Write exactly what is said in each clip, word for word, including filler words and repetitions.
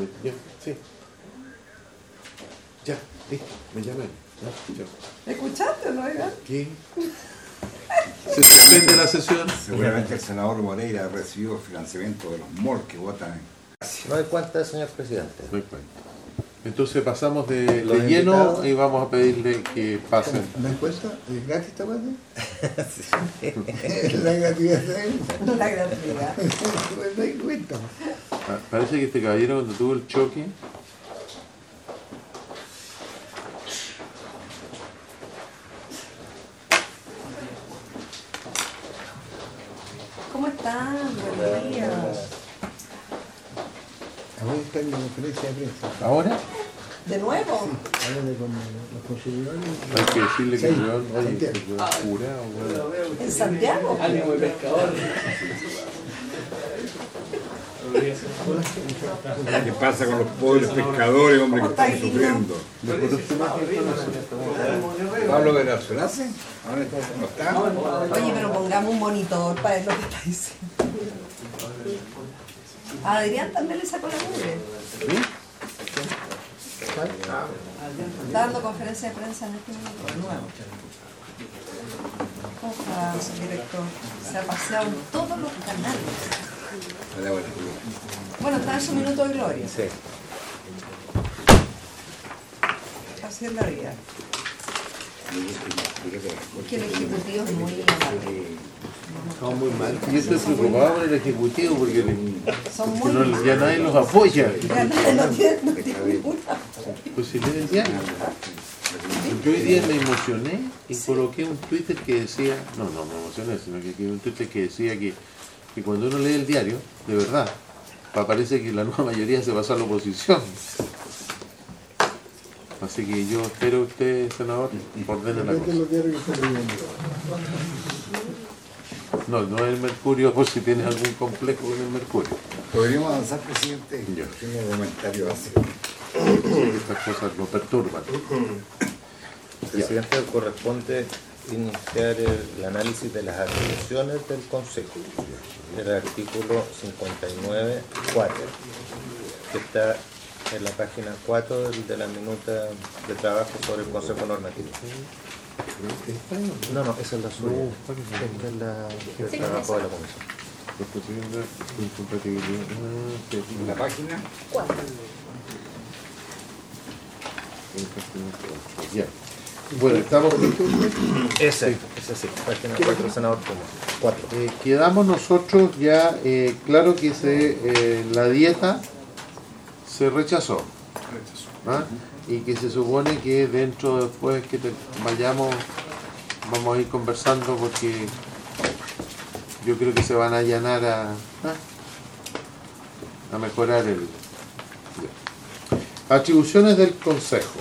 Ya, sí. Ya, listo, me llaman. ¿Me escuchaste o no, Iván? ¿Qué? ¿Se suspende la sesión? Seguramente el senador Moreira ha recibido financiamiento de los M O R que votan. No hay cuenta, señor presidente. No hay cuenta. Entonces pasamos de, de Los lleno invitados. y vamos a pedirle que pasen. ¿No hay cuenta? ¿Es gratis esta parte? La gratuidad. No hay cuenta. Ah, parece que este caballero cuando tuvo el choque ¿Cómo están? Buenos días. Ahora está en la conferencia de prensa. ahora ¿De nuevo? Háblale con los consejeros. hay que decirle que Sí, el weón, oye, Santiago. este weón curado, weón. ¿En Santiago? Ánimo de pescador. ¿Qué pasa con los pobres pescadores, hombre, que ¿Cómo está están ahí, sufriendo? ¿Le conoce más información? ¿Pablo de la Solace? ¿Ahora no está? Oye, pero pongamos un monitor para ver lo que está diciendo. A Adrián también le sacó la mugre. Está dando conferencia de prensa en este minuto, de nuevo. ¿Cómo está, señor director? Se ha paseado en todos los canales. Hola, hola. Bueno, está en su minuto de gloria. Sí. Así es la vida. Es que el ejecutivo es muy amable. Estamos muy mal. Yo estoy preocupado por el ejecutivo porque le- Son que muy no, ya nadie los apoya. Ya nadie no tiene, no tiene ninguna. Pues si leen diario. Yo hoy día me emocioné y coloqué un Twitter que decía, no, no me emocioné, sino que que un Twitter que decía que, que cuando uno lee el diario, de verdad, parece que la nueva mayoría se pasó a la oposición. Así que yo espero que usted, senador, ordene la cosa. No, no es el Mercurio, por si tiene algún complejo con el Mercurio. ¿Podríamos avanzar, presidente? Ya. Tengo un comentario básico. Estas cosas lo perturban. Presidente, corresponde iniciar el, el análisis de las atribuciones del Consejo. El artículo cincuenta y nueve cuatro, que está en la página cuatro de la minuta de trabajo sobre el Consejo Normativo. No, no, esa es la suya. Esta es la del trabajo de la Comisión. En la página. Ya. Bueno, estamos listos. Ese, ese sí, página cuatro, senador Puma. cuatro. Eh, quedamos nosotros ya, eh, claro que se, eh, la dieta se rechazó. ¿Ah? Y que se supone que dentro después que te vayamos, vamos a ir conversando porque yo creo que se van a allanar a, ¿ah? a mejorar el... Ya. Atribuciones del Consejo.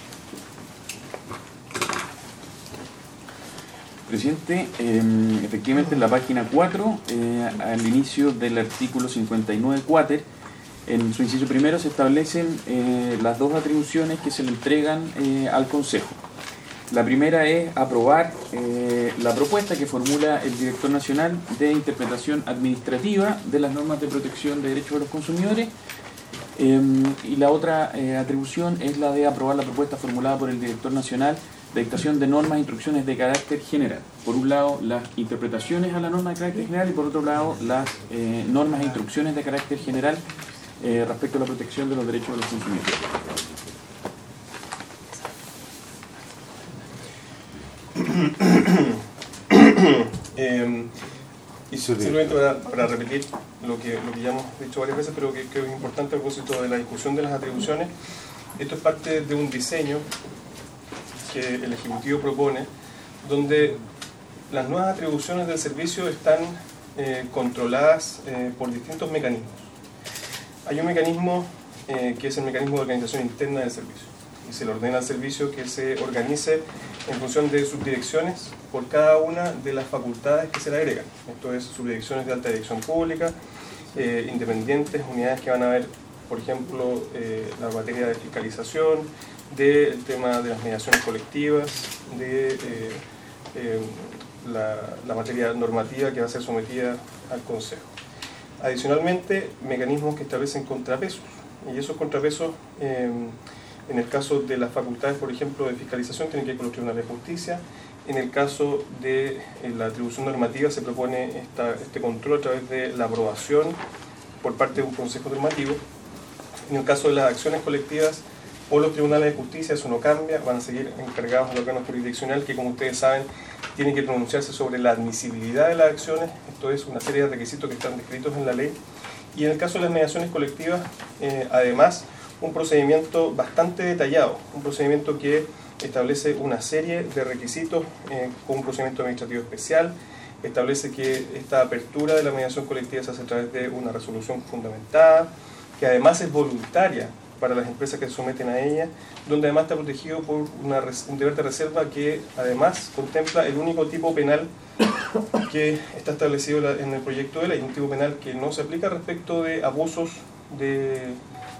Presidente, eh, efectivamente en la página cuatro, eh, al inicio del artículo cincuenta y nueve cuater, en su inciso primero se establecen eh, las dos atribuciones que se le entregan eh, al Consejo. La primera es aprobar eh, la propuesta que formula el Director Nacional de Interpretación Administrativa de las normas de protección de derechos de los consumidores. Eh, y la otra eh, atribución es la de aprobar la propuesta formulada por el Director Nacional de dictación de normas e instrucciones de carácter general. Por un lado, las interpretaciones a la norma de carácter general y por otro lado, las eh, normas e instrucciones de carácter general eh, respecto a la protección de los derechos de los consumidores. Eh, y simplemente para, para repetir lo que, lo que ya hemos dicho varias veces, pero que creo que es importante a propósito de la discusión de las atribuciones. Esto es parte de un diseño que el Ejecutivo propone, donde las nuevas atribuciones del servicio están eh, controladas eh, por distintos mecanismos. Hay un mecanismo eh, que es el mecanismo de organización interna del servicio, y se le ordena al servicio que se organice en función de subdirecciones por cada una de las facultades que se le agregan. Esto es subdirecciones de alta dirección pública, eh, independientes, unidades que van a ver, por ejemplo, eh, la materia de fiscalización, del tema de las mediaciones colectivas, de eh, eh, la, la materia normativa que va a ser sometida al Consejo. Adicionalmente, mecanismos que establecen contrapesos, Y esos contrapesos, eh, en el caso de las facultades, por ejemplo, de fiscalización, tienen que ir con los tribunales de justicia. En el caso de eh, la atribución normativa, se propone esta, este control a través de la aprobación por parte de un consejo normativo. En el caso de las acciones colectivas, por los tribunales de justicia, eso no cambia, van a seguir encargados del órgano jurisdiccional que, como ustedes saben, tiene que pronunciarse sobre la admisibilidad de las acciones. Esto es una serie de requisitos que están descritos en la ley. Y en el caso de las mediaciones colectivas, eh, además, un procedimiento bastante detallado, un procedimiento que establece una serie de requisitos eh, con un procedimiento administrativo especial, establece que esta apertura de la mediación colectiva se hace a través de una resolución fundamentada, que además es voluntaria para las empresas que se someten a ella, donde además está protegido por una, un deber de reserva que además contempla el único tipo penal que está establecido en el proyecto de ley, un tipo penal que no se aplica respecto de abusos de eh,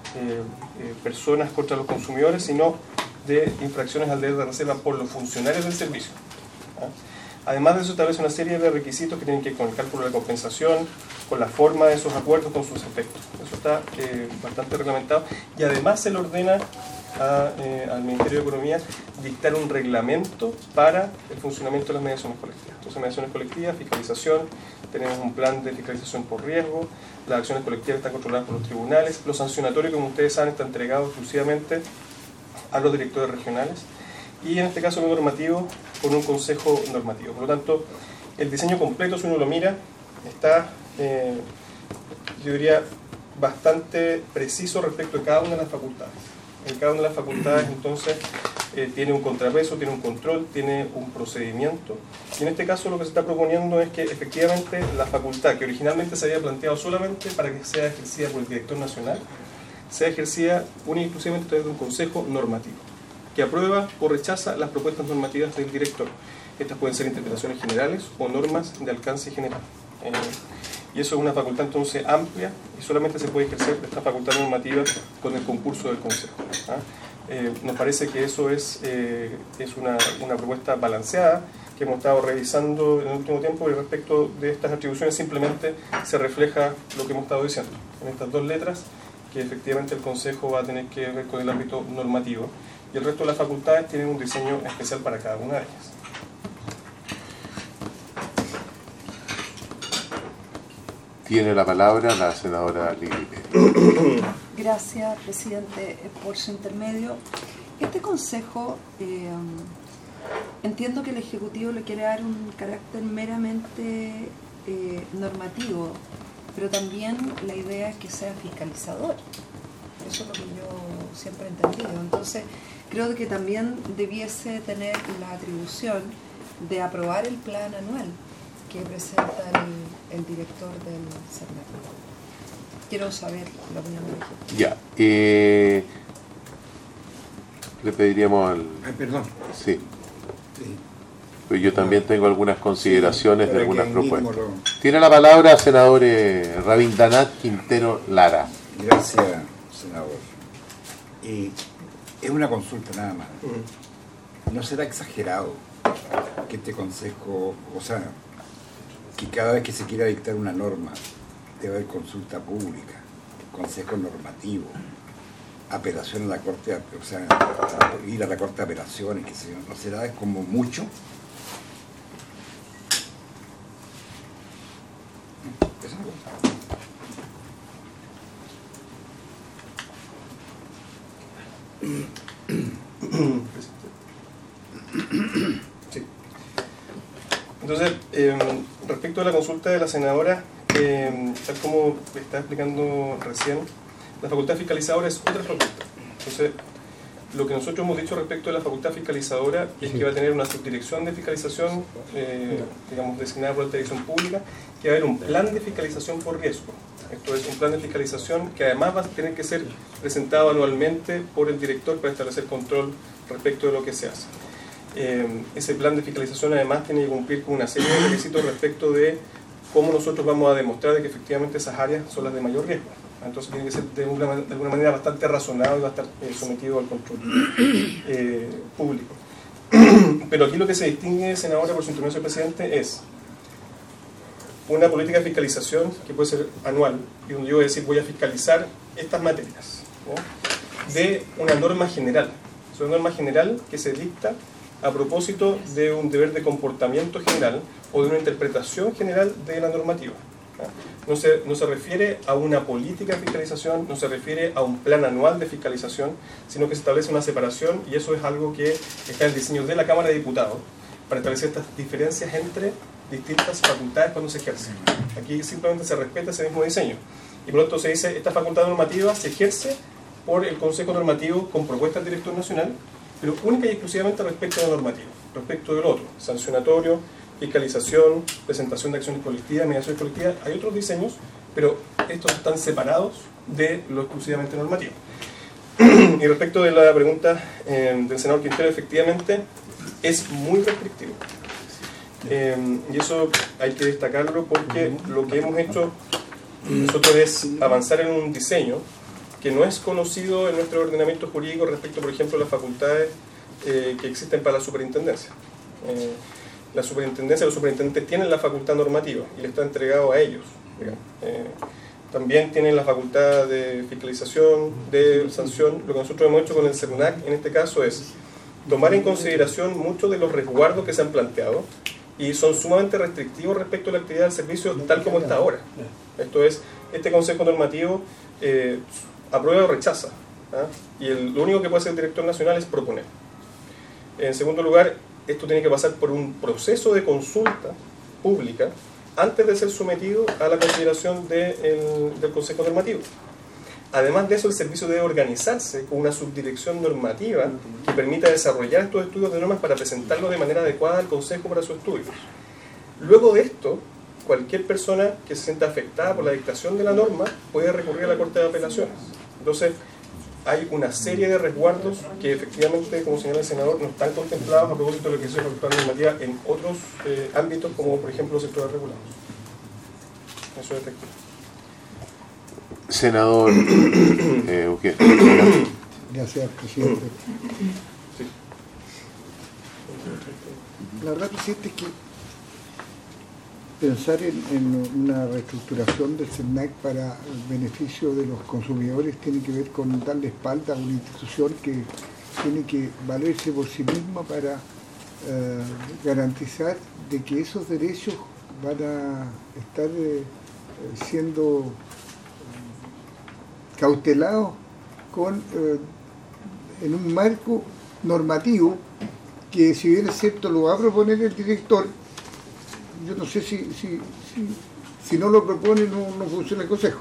eh, personas contra los consumidores, sino de infracciones al deber de reserva por los funcionarios del servicio. ¿Ah? Además de eso, establece una serie de requisitos que tienen que ver con el cálculo de la compensación, con la forma de esos acuerdos, con sus efectos. Eso está eh, bastante reglamentado. Y además se le ordena a, eh, al Ministerio de Economía dictar un reglamento para el funcionamiento de las mediaciones colectivas. Entonces, mediaciones colectivas, fiscalización, tenemos un plan de fiscalización por riesgo, las acciones colectivas están controladas por los tribunales, los sancionatorios, como ustedes saben, están entregados exclusivamente a los directores regionales, y en este caso el normativo con un consejo normativo. Por lo tanto, el diseño completo, si uno lo mira, está, eh, yo diría, bastante preciso respecto de cada una de las facultades. En cada una de las facultades, entonces, eh, tiene un contrapeso, tiene un control, tiene un procedimiento. Y en este caso lo que se está proponiendo es que efectivamente la facultad, que originalmente se había planteado solamente para que sea ejercida por el director nacional, sea ejercida única y exclusivamente a través de un consejo normativo, que aprueba o rechaza las propuestas normativas del director. Estas pueden ser interpretaciones generales o normas de alcance general. Eh, y eso es una facultad entonces amplia y solamente se puede ejercer esta facultad normativa con el concurso del consejo. ¿Ah? Eh, nos parece que eso es, eh, es una, una propuesta balanceada que hemos estado revisando en el último tiempo, y respecto de estas atribuciones simplemente se refleja lo que hemos estado diciendo en estas dos letras, que efectivamente el Consejo va a tener que ver con el ámbito normativo, y el resto de las facultades tienen un diseño especial para cada una de ellas. Tiene la palabra la senadora Lili Pérez. Gracias, presidente, por su intermedio. Este consejo, eh, entiendo que el Ejecutivo le quiere dar un carácter meramente eh, normativo, pero también la idea es que sea fiscalizador. Eso es lo que yo siempre he entendido. Entonces, creo que también debiese tener la atribución de aprobar el plan anual que presenta el, el director del CERNAC. Quiero saber la opinión del Ejecutivo. Ya. Eh, le pediríamos al... Ay, perdón. Sí. Sí. Pero yo también tengo algunas consideraciones Sí, de para que algunas ahí mismo propuestas. lo- Tiene la palabra senador eh, Rabindranath Quintero Lara. Gracias, senador. Y es una consulta nada más. ¿No será exagerado que este consejo, o sea, que cada vez que se quiera dictar una norma debe haber consulta pública, consejo normativo, apelación a la Corte, o sea, ir a la Corte de Apelaciones, qué sé yo? ¿No será como mucho? Esa es la pregunta. Sí. Entonces, eh, respecto a la consulta de la senadora, eh, tal como está explicando recién, la facultad fiscalizadora es otra facultad. Entonces, lo que nosotros hemos dicho respecto de la facultad fiscalizadora es que va a tener una subdirección de fiscalización, eh, digamos, designada por la dirección pública, que va a haber un plan de fiscalización por riesgo. Esto es un plan de fiscalización que además va a tener que ser presentado anualmente por el director para establecer control respecto de lo que se hace. Eh, ese plan de fiscalización además tiene que cumplir con una serie de requisitos respecto de cómo nosotros vamos a demostrar de que efectivamente esas áreas son las de mayor riesgo. Entonces tiene que ser de, una, de alguna manera bastante razonado y va a estar eh, sometido al control eh, público. Pero aquí lo que se distingue, senadora, por su intervención, presidente, es una política de fiscalización que puede ser anual, y donde yo voy a decir voy a fiscalizar estas materias. ¿ya? De una norma general. Es una norma general que se dicta a propósito de un deber de comportamiento general o de una interpretación general de la normativa. ¿ya? No se, no se refiere a una política de fiscalización, no se refiere a un plan anual de fiscalización, sino que se establece una separación, y eso es algo que está en el diseño de la Cámara de Diputados, para establecer estas diferencias entre distintas facultades cuando se ejercen. Aquí simplemente se respeta ese mismo diseño. Y por lo tanto se dice, esta facultad normativa se ejerce por el Consejo Normativo con propuesta del Director Nacional, pero única y exclusivamente respecto a la normativa. Respecto del otro, sancionatorio, fiscalización, presentación de acciones colectivas, mediaciones colectivas, hay otros diseños, pero estos están separados de lo exclusivamente normativo. Y respecto de la pregunta eh, del senador Quintero, efectivamente es muy restrictivo. Eh, y eso hay que destacarlo porque lo que hemos hecho nosotros es avanzar en un diseño que no es conocido en nuestro ordenamiento jurídico respecto, por ejemplo, a las facultades eh, que existen para la superintendencia. Eh, la superintendencia, los superintendentes tienen la facultad normativa y le está entregado a ellos. Eh, también tienen la facultad de fiscalización, de sanción. Lo que nosotros hemos hecho con el CERNAC en este caso es tomar en consideración muchos de los resguardos que se han planteado y son sumamente restrictivos respecto a la actividad del servicio tal como está ahora. Esto es, este Consejo Normativo eh, aprueba o rechaza, ¿ah? y el, lo único que puede hacer el Director Nacional es proponer. En segundo lugar, esto tiene que pasar por un proceso de consulta pública antes de ser sometido a la consideración de el, del Consejo Normativo. Además de eso, el servicio debe organizarse con una subdirección normativa que permita desarrollar estos estudios de normas para presentarlos de manera adecuada al Consejo para sus estudios. Luego de esto, cualquier persona que se sienta afectada por la dictación de la norma puede recurrir a la Corte de Apelaciones. Entonces, hay una serie de resguardos que efectivamente, como señala el senador, no están contemplados a propósito de lo que es la facultad normativa en otros eh, ámbitos, como por ejemplo los sectores regulados. Eso es efectivo. Senador eh, okay. Gracias, presidente. Sí. La verdad, presidente, es que pensar en, en una reestructuración del CERNAC para el beneficio de los consumidores tiene que ver con darle espalda a una institución que tiene que valerse por sí misma para eh, garantizar de que esos derechos van a estar eh, siendo cautelados con, eh, en un marco normativo que, si bien es cierto, lo va a proponer el director. Yo no sé si, si, si, si no lo propone no, no funciona el Consejo.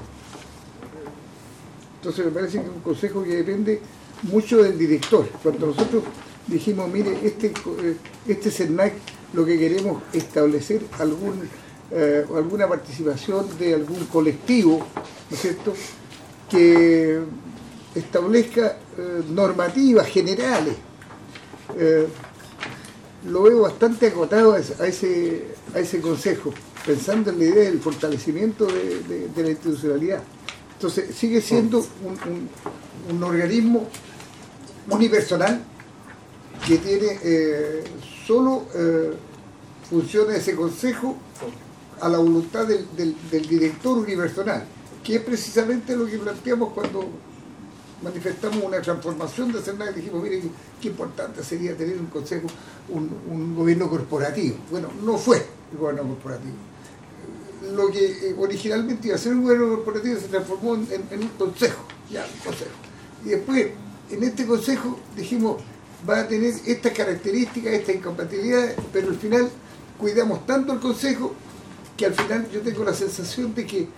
Entonces me parece que es un Consejo que depende mucho del director. Cuando nosotros dijimos, mire, este, este CERNAC lo que queremos es establecer algún, eh, alguna participación de algún colectivo, ¿no es cierto?, que establezca eh, normativas generales. Eh, lo veo bastante acotado a ese, a ese consejo, pensando en la idea del fortalecimiento de, de, de la institucionalidad. Entonces sigue siendo un, un, un organismo unipersonal que tiene eh, solo eh, funciones ese consejo a la voluntad del, del, del director unipersonal, que es precisamente lo que planteamos cuando manifestamos una transformación de CERNAC. Dijimos, mire, qué, qué importante sería tener un consejo, un, un gobierno corporativo. Bueno, no fue el gobierno corporativo. Lo que eh, originalmente iba a ser un gobierno corporativo se transformó en, en, en un consejo, ya, un consejo. Y después, en este consejo, dijimos, va a tener estas características, estas incompatibilidades, pero al final cuidamos tanto el consejo que al final yo tengo la sensación de que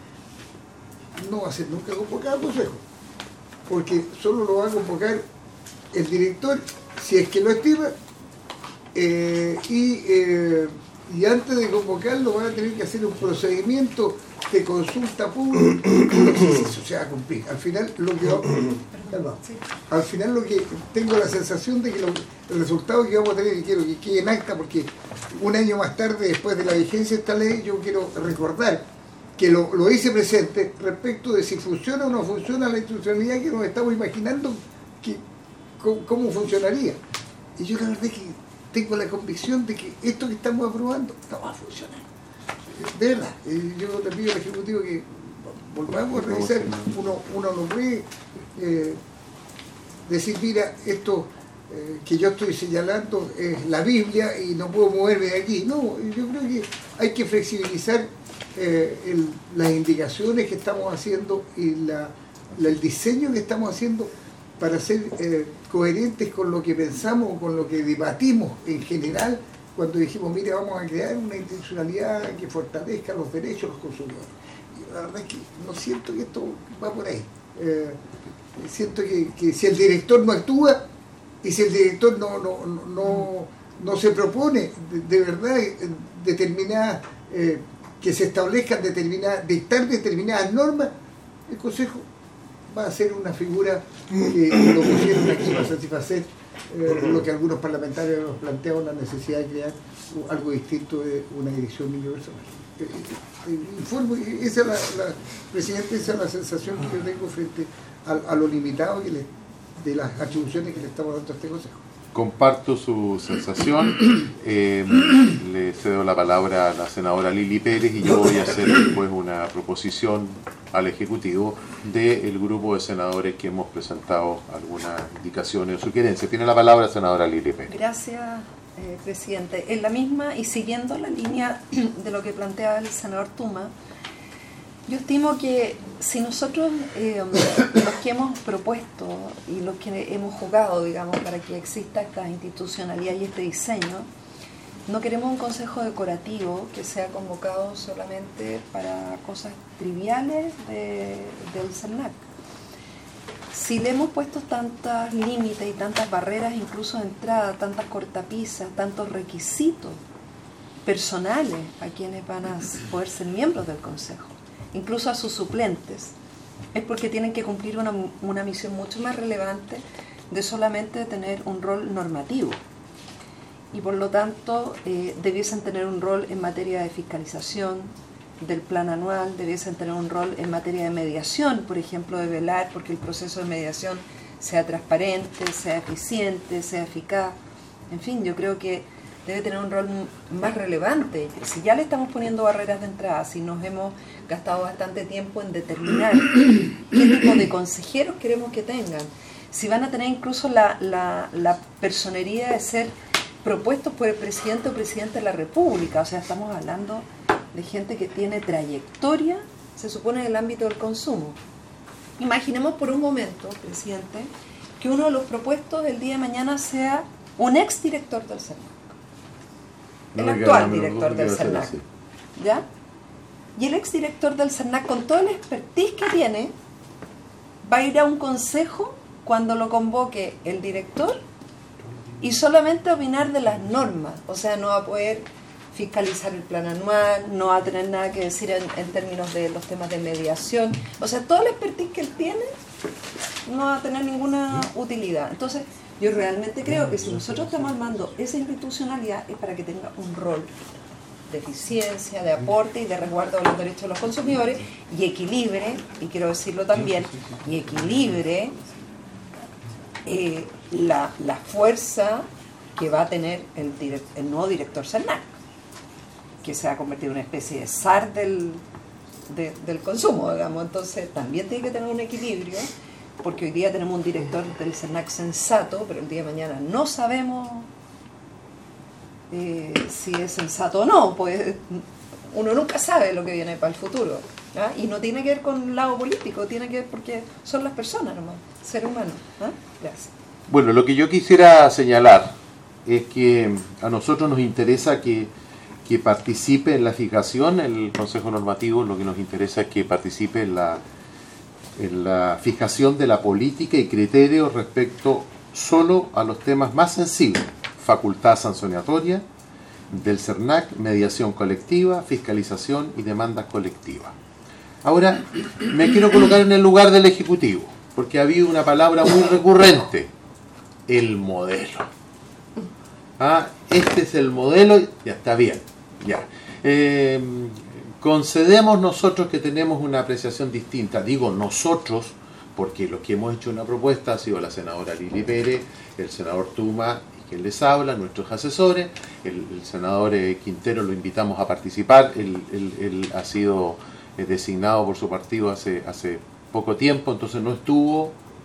no va a ser nunca convocado el consejo, porque solo lo va a convocar el director si es que lo estima, eh, y, eh, y antes de convocarlo van a tener que hacer un procedimiento de consulta pública. No sé si eso se va a cumplir. Al final lo que va, calma, al final lo que tengo la sensación de que lo, el resultado que vamos a tener, y quiero que quede en acta, porque un año más tarde, después de la vigencia de esta ley, yo quiero recordar que lo, lo hice presente respecto de si funciona o no funciona la institucionalidad que nos estamos imaginando, que, cómo, cómo funcionaría. Y yo la verdad es que tengo la convicción de que esto que estamos aprobando no va a funcionar. De verdad, yo le pido al Ejecutivo que volvamos a revisar, uno, uno no puede eh, decir, mira, esto eh, que yo estoy señalando es la Biblia y no puedo moverme de aquí. No, yo creo que hay que flexibilizar eh, el, las indicaciones que estamos haciendo y la, la, el diseño que estamos haciendo para ser eh, coherentes con lo que pensamos, con lo que debatimos en general, cuando dijimos, mire, vamos a crear una institucionalidad que fortalezca los derechos de los consumidores. Y la verdad es que no siento que esto va por ahí. Eh, siento que, que si el director no actúa y si el director no, no, no, no se propone de, de verdad determinadas, eh, que se establezcan determinadas, dictar determinadas normas, el Consejo va a ser una figura que lo pusieron aquí para satisfacer eh, lo que algunos parlamentarios nos planteaban, la necesidad de crear algo distinto de una dirección universal. Eh, eh, informo, esa es la, la, presidente, esa es la sensación que yo tengo frente a, a lo limitado que le, de las atribuciones que le estamos dando a este Consejo. Comparto su sensación. Eh, le cedo la palabra a la senadora Lili Pérez y yo voy a hacer después una proposición al Ejecutivo del grupo de senadores que hemos presentado algunas indicaciones o sugerencias. Tiene la palabra la senadora Lili Pérez. Gracias, eh, presidente. En la misma y siguiendo la línea de lo que plantea el senador Tuma, yo estimo que si nosotros, eh, los que hemos propuesto y los que hemos jugado, digamos, para que exista esta institucionalidad y este diseño, no queremos un consejo decorativo que sea convocado solamente para cosas triviales de, del CERNAC. Si le hemos puesto tantos límites y tantas barreras, incluso de entrada, tantas cortapisas, tantos requisitos personales a quienes van a poder ser miembros del Consejo, incluso a sus suplentes, es porque tienen que cumplir una, una misión mucho más relevante de solamente tener un rol normativo. Y por lo tanto eh, debiesen tener un rol en materia de fiscalización del plan anual, debiesen tener un rol en materia de mediación, por ejemplo, de velar porque el proceso de mediación sea transparente, sea eficiente, sea eficaz. En fin, yo creo que debe tener un rol más relevante. Si ya le estamos poniendo barreras de entrada, si nos hemos gastado bastante tiempo en determinar qué tipo de consejeros queremos que tengan, si van a tener incluso la, la, la personería de ser propuestos por el presidente o presidente de la República, o sea, estamos hablando de gente que tiene trayectoria, se supone, en el ámbito del consumo. Imaginemos por un momento, presidente, que uno de los propuestos el día de mañana sea un exdirector del CERNAC, el No, actual no, director no, del no, CERNAC, sí. ¿ya? Y el exdirector del CERNAC, con toda la expertise que tiene, va a ir a un consejo cuando lo convoque el director y solamente opinar de las normas, o sea, no va a poder fiscalizar el plan anual, no va a tener nada que decir en, en términos de los temas de mediación, o sea, toda la expertise que él tiene no va a tener ninguna utilidad. Entonces, yo realmente creo que si nosotros estamos armando esa institucionalidad es para que tenga un rol de eficiencia, de aporte y de resguardo de los derechos de los consumidores y equilibre, y quiero decirlo también, y equilibre eh, la, la fuerza que va a tener el, direct, el nuevo director CERNAC, que se va a convertir en una especie de zar del, de, del consumo, digamos. Entonces también tiene que tener un equilibrio, porque hoy día tenemos un director del CERNAC sensato, pero el día de mañana no sabemos eh, si es sensato o no, pues uno nunca sabe lo que viene para el futuro, ¿ah? Y no tiene que ver con el lado político, tiene que ver porque son las personas nomás, seres humanos. ¿Ah? Gracias. Bueno, lo que yo quisiera señalar es que a nosotros nos interesa que, que participe en la fijación el Consejo Normativo, lo que nos interesa es que participe en la, en la fijación de la política y criterios respecto solo a los temas más sensibles: facultad sancionatoria del CERNAC, mediación colectiva, fiscalización y demandas colectivas. Ahora, me quiero colocar en el lugar del Ejecutivo, porque ha habido una palabra muy recurrente: el modelo. Ah, este es el modelo, ya está bien, ya. Eh, concedemos nosotros que tenemos una apreciación distinta. Digo nosotros, porque los que hemos hecho una propuesta ha sido la senadora Lili Pérez, el senador Tuma, y quien les habla, nuestros asesores, el, el senador eh, Quintero lo invitamos a participar, él, él, él ha sido eh, designado por su partido hace, hace poco tiempo, entonces no estuvo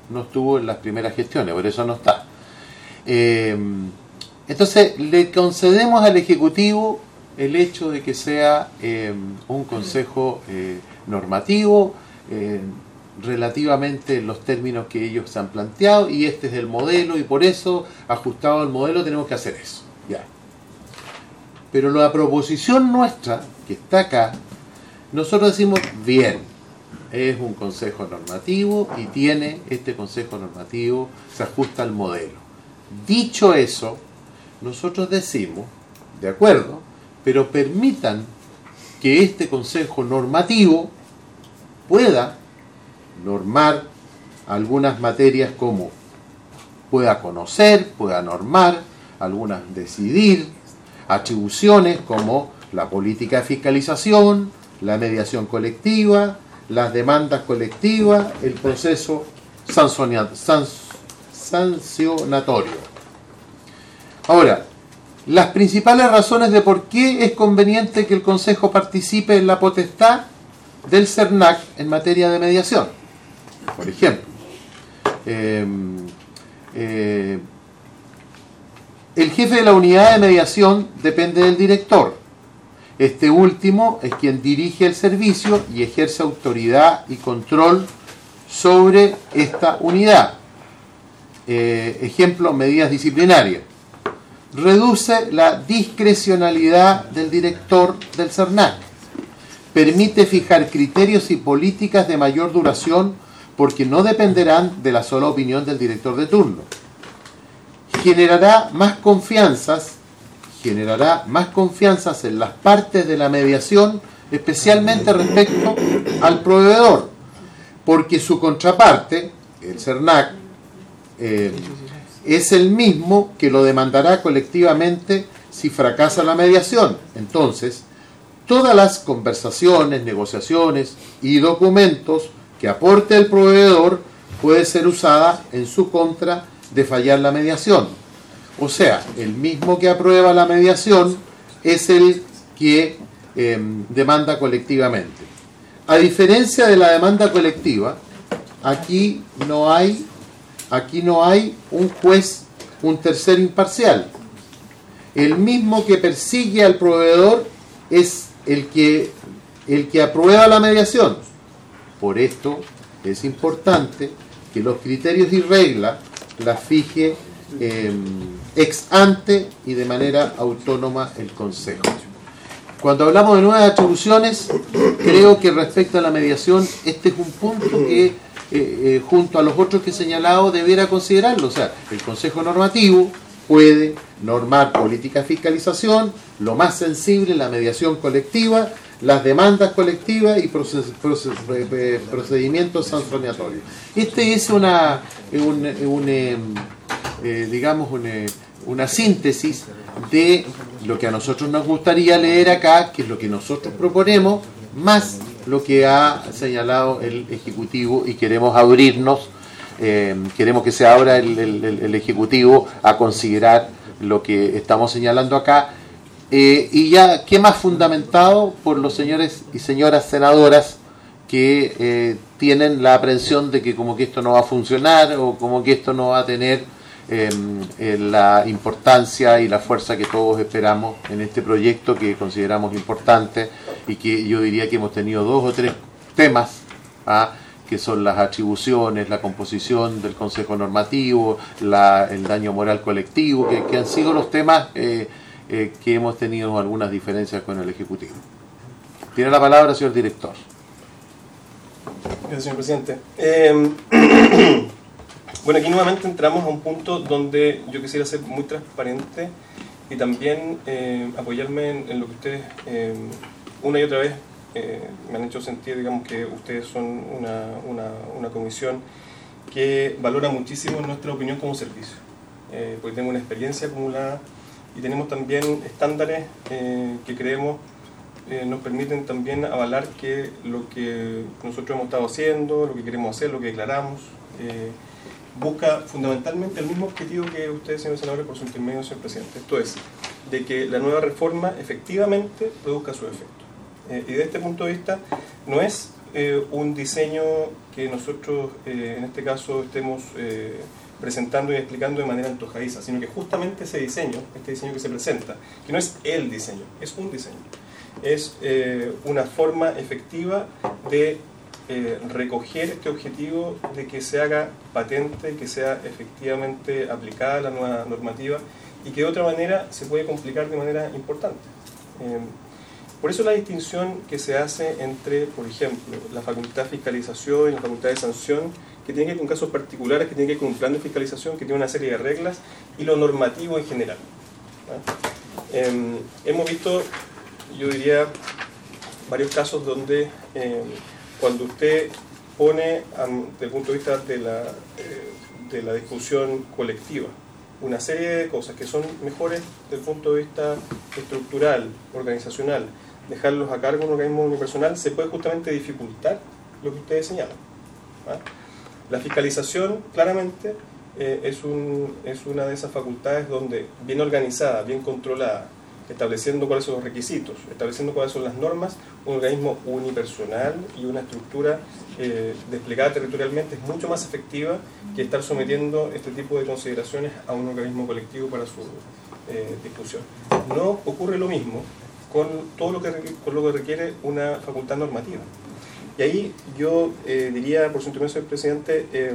no estuvo en las primeras gestiones, por eso no está. Eh, entonces le concedemos al Ejecutivo el hecho de que sea eh, un consejo eh, normativo, eh, relativamente en los términos que ellos se han planteado, y este es el modelo, y por eso, ajustado al modelo, tenemos que hacer eso. Ya. Pero la proposición nuestra, que está acá, nosotros decimos, bien, es un consejo normativo y tiene, este consejo normativo se ajusta al modelo. Dicho eso, nosotros decimos, de acuerdo, pero permitan que este consejo normativo pueda normar algunas materias, como pueda conocer, pueda normar, algunas decidir, atribuciones como la política de fiscalización, la mediación colectiva, las demandas colectivas, el proceso sancionatorio. Ahora, las principales razones de por qué es conveniente que el Consejo participe en la potestad del CERNAC en materia de mediación. Por ejemplo, eh, eh, el jefe de la unidad de mediación depende del director. Este último es quien dirige el servicio y ejerce autoridad y control sobre esta unidad. Eh, ejemplo, medidas disciplinarias. Reduce la discrecionalidad del director del CERNAC. Permite fijar criterios y políticas de mayor duración porque no dependerán de la sola opinión del director de turno. Generará más confianzas, generará más confianzas en las partes de la mediación, especialmente respecto al proveedor, porque su contraparte, el CERNAC, eh, es el mismo que lo demandará colectivamente si fracasa la mediación. Entonces, todas las conversaciones, negociaciones y documentos que aporte el proveedor puede ser usada en su contra de fallar la mediación. O sea, el mismo que aprueba la mediación es el que eh, demanda colectivamente. A diferencia de la demanda colectiva, aquí no hay, aquí no hay un juez, un tercero imparcial. El mismo que persigue al proveedor es el que, el que aprueba la mediación. Por esto es importante que los criterios y reglas las fije eh, ex ante y de manera autónoma el Consejo. Cuando hablamos de nuevas atribuciones, creo que respecto a la mediación, este es un punto que, eh, eh, junto a los otros que he señalado, debiera considerarlo. O sea, el Consejo Normativo puede normar política de fiscalización, lo más sensible, la mediación colectiva, las demandas colectivas y proces, proces, procedimientos sancionatorios. Este es una, un, un, eh, digamos, una, una síntesis de lo que a nosotros nos gustaría leer acá, que es lo que nosotros proponemos, más lo que ha señalado el Ejecutivo, y queremos abrirnos, eh, queremos que se abra el, el, el Ejecutivo a considerar lo que estamos señalando acá. Eh, y ya, ¿qué más fundamentado por los señores y señoras senadoras que eh, tienen la aprehensión de que como que esto no va a funcionar o como que esto no va a tener eh, eh, la importancia y la fuerza que todos esperamos en este proyecto que consideramos importante, y que yo diría que hemos tenido dos o tres temas, ¿ah? que son las atribuciones, la composición del Consejo Normativo, la, el daño moral colectivo, que, que han sido los temas eh, Eh, que hemos tenido algunas diferencias con el Ejecutivo. Tiene la palabra, señor director. Gracias, señor presidente. Eh, bueno, aquí nuevamente entramos a un punto donde yo quisiera ser muy transparente y también eh, apoyarme en, en lo que ustedes eh, una y otra vez eh, me han hecho sentir, digamos, que ustedes son una, una, una comisión que valora muchísimo nuestra opinión como servicio, eh, porque tengo una experiencia acumulada y tenemos también estándares eh, que creemos eh, nos permiten también avalar que lo que nosotros hemos estado haciendo, lo que queremos hacer, lo que declaramos, eh, busca fundamentalmente el mismo objetivo que ustedes, señores senadores, por su intermedio, señor presidente. Esto es, de que la nueva reforma efectivamente produzca su efecto. Eh, y de este punto de vista, no es eh, un diseño que nosotros eh, en este caso estemos eh, presentando y explicando de manera antojadiza, sino que justamente ese diseño, este diseño que se presenta, que no es el diseño, es un diseño, es eh, una forma efectiva de eh, recoger este objetivo de que se haga patente, que sea efectivamente aplicada la nueva normativa y que de otra manera se puede complicar de manera importante. Eh, por eso la distinción que se hace entre, por ejemplo, la facultad de fiscalización y la facultad de sanción, que tiene que ver con casos particulares, que tiene que ver con un plan de fiscalización, que tiene una serie de reglas, y lo normativo en general. ¿Eh? Eh, hemos visto, yo diría, varios casos donde eh, cuando usted pone, um, desde el punto de vista de la, eh, de la discusión colectiva, una serie de cosas que son mejores desde el punto de vista estructural, organizacional, dejarlos a cargo de un organismo unipersonal, se puede justamente dificultar lo que ustedes señalan. ¿Ah? La fiscalización, claramente, eh, es, un, es una de esas facultades donde, bien organizada, bien controlada, estableciendo cuáles son los requisitos, estableciendo cuáles son las normas, un organismo unipersonal y una estructura eh, desplegada territorialmente es mucho más efectiva que estar sometiendo este tipo de consideraciones a un organismo colectivo para su eh, discusión. No ocurre lo mismo con todo lo que, con lo que requiere una facultad normativa. Y ahí yo eh, diría, por su intervención, señor presidente, eh,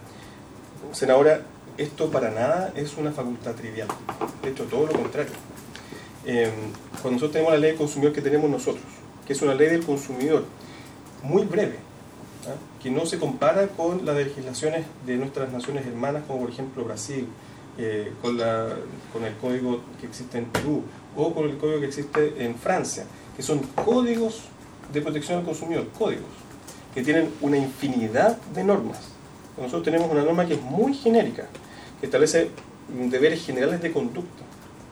senadora, esto para nada es una facultad trivial, de hecho todo lo contrario. Eh, cuando nosotros tenemos la ley del consumidor que tenemos nosotros, que es una ley del consumidor muy breve, ¿eh? que no se compara con las legislaciones de nuestras naciones hermanas, como por ejemplo Brasil, eh, con, la, con el código que existe en Perú, o con el código que existe en Francia, que son códigos de protección al consumidor, códigos, que tienen una infinidad de normas. Nosotros tenemos una norma que es muy genérica, que establece deberes generales de conducta,